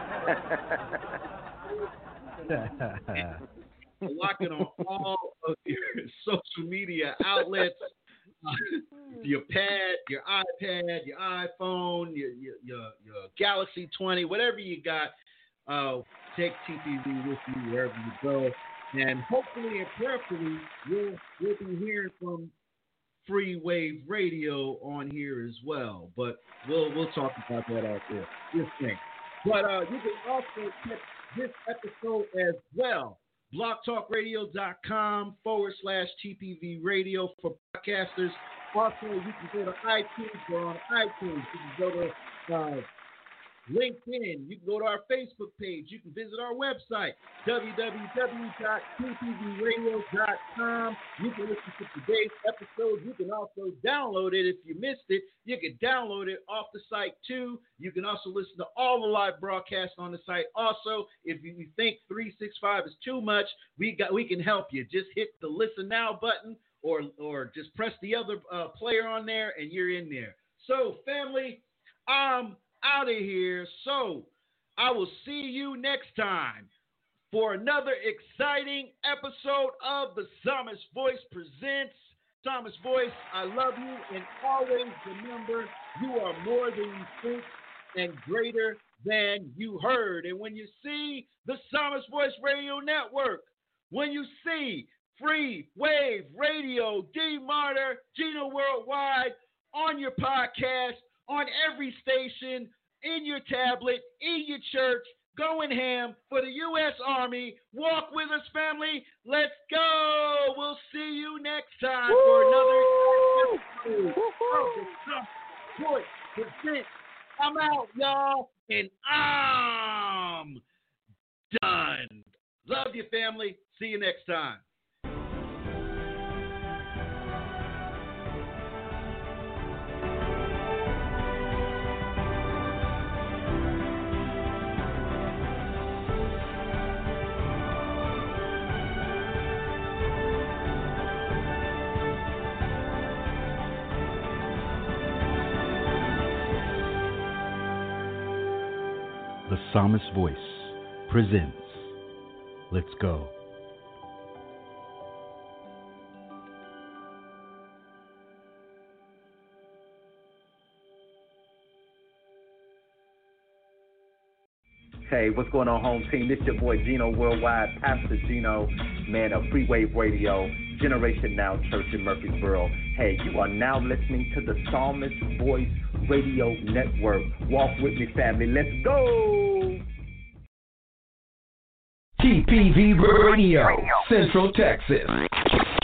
Locking on all of your social media outlets, uh, your pad, your iPad, your iPhone, your your, your, your Galaxy twenty, whatever you got. Uh, take T P V with you wherever you go, and hopefully and prayerfully we'll we'll be hearing from Free Wave Radio on here as well. But we'll we'll talk about that out there. Just think. But uh, you can also check this episode as well. blogtalkradio.com forward slash TPV radio for podcasters. Also, you can go to iTunes or on iTunes. You can go to uh, LinkedIn. You can go to our Facebook page. You can visit our website, w w w dot t p v radio dot com. You can listen to today's episode. You can also download it if you missed it. You can download it off the site too. You can also listen to all the live broadcasts on the site. Also, if you think three sixty-five is too much, we got we can help you. Just hit the listen now button or or just press the other uh, player on there and you're in there. So, family, um. out of here. So I will see you next time for another exciting episode of the Psalmist Voice Presents. Psalmist Voice, I love you, and always remember you are more than you think and greater than you heard. And when you see the Psalmist Voice Radio Network, when you see Free Wave Radio, D Martyr, Gino Worldwide on your podcast, on every station, in your tablet, in your church, going ham for the U S Army. Walk with us, family. Let's go. We'll see you next time Woo! For another episode of the Psalmist Voice Present. I'm out, y'all, and I'm done. Love you, family. See you next time. The Psalmist Voice presents Let's Go. Hey, what's going on, home team? This your boy Gino Worldwide, Pastor Gino, man of Free Wave Radio, Generation Now Church in Murfreesboro. Hey, you are now listening to the Psalmist Voice Radio Network. Walk with me, family. Let's go! T P V Radio, Central Texas.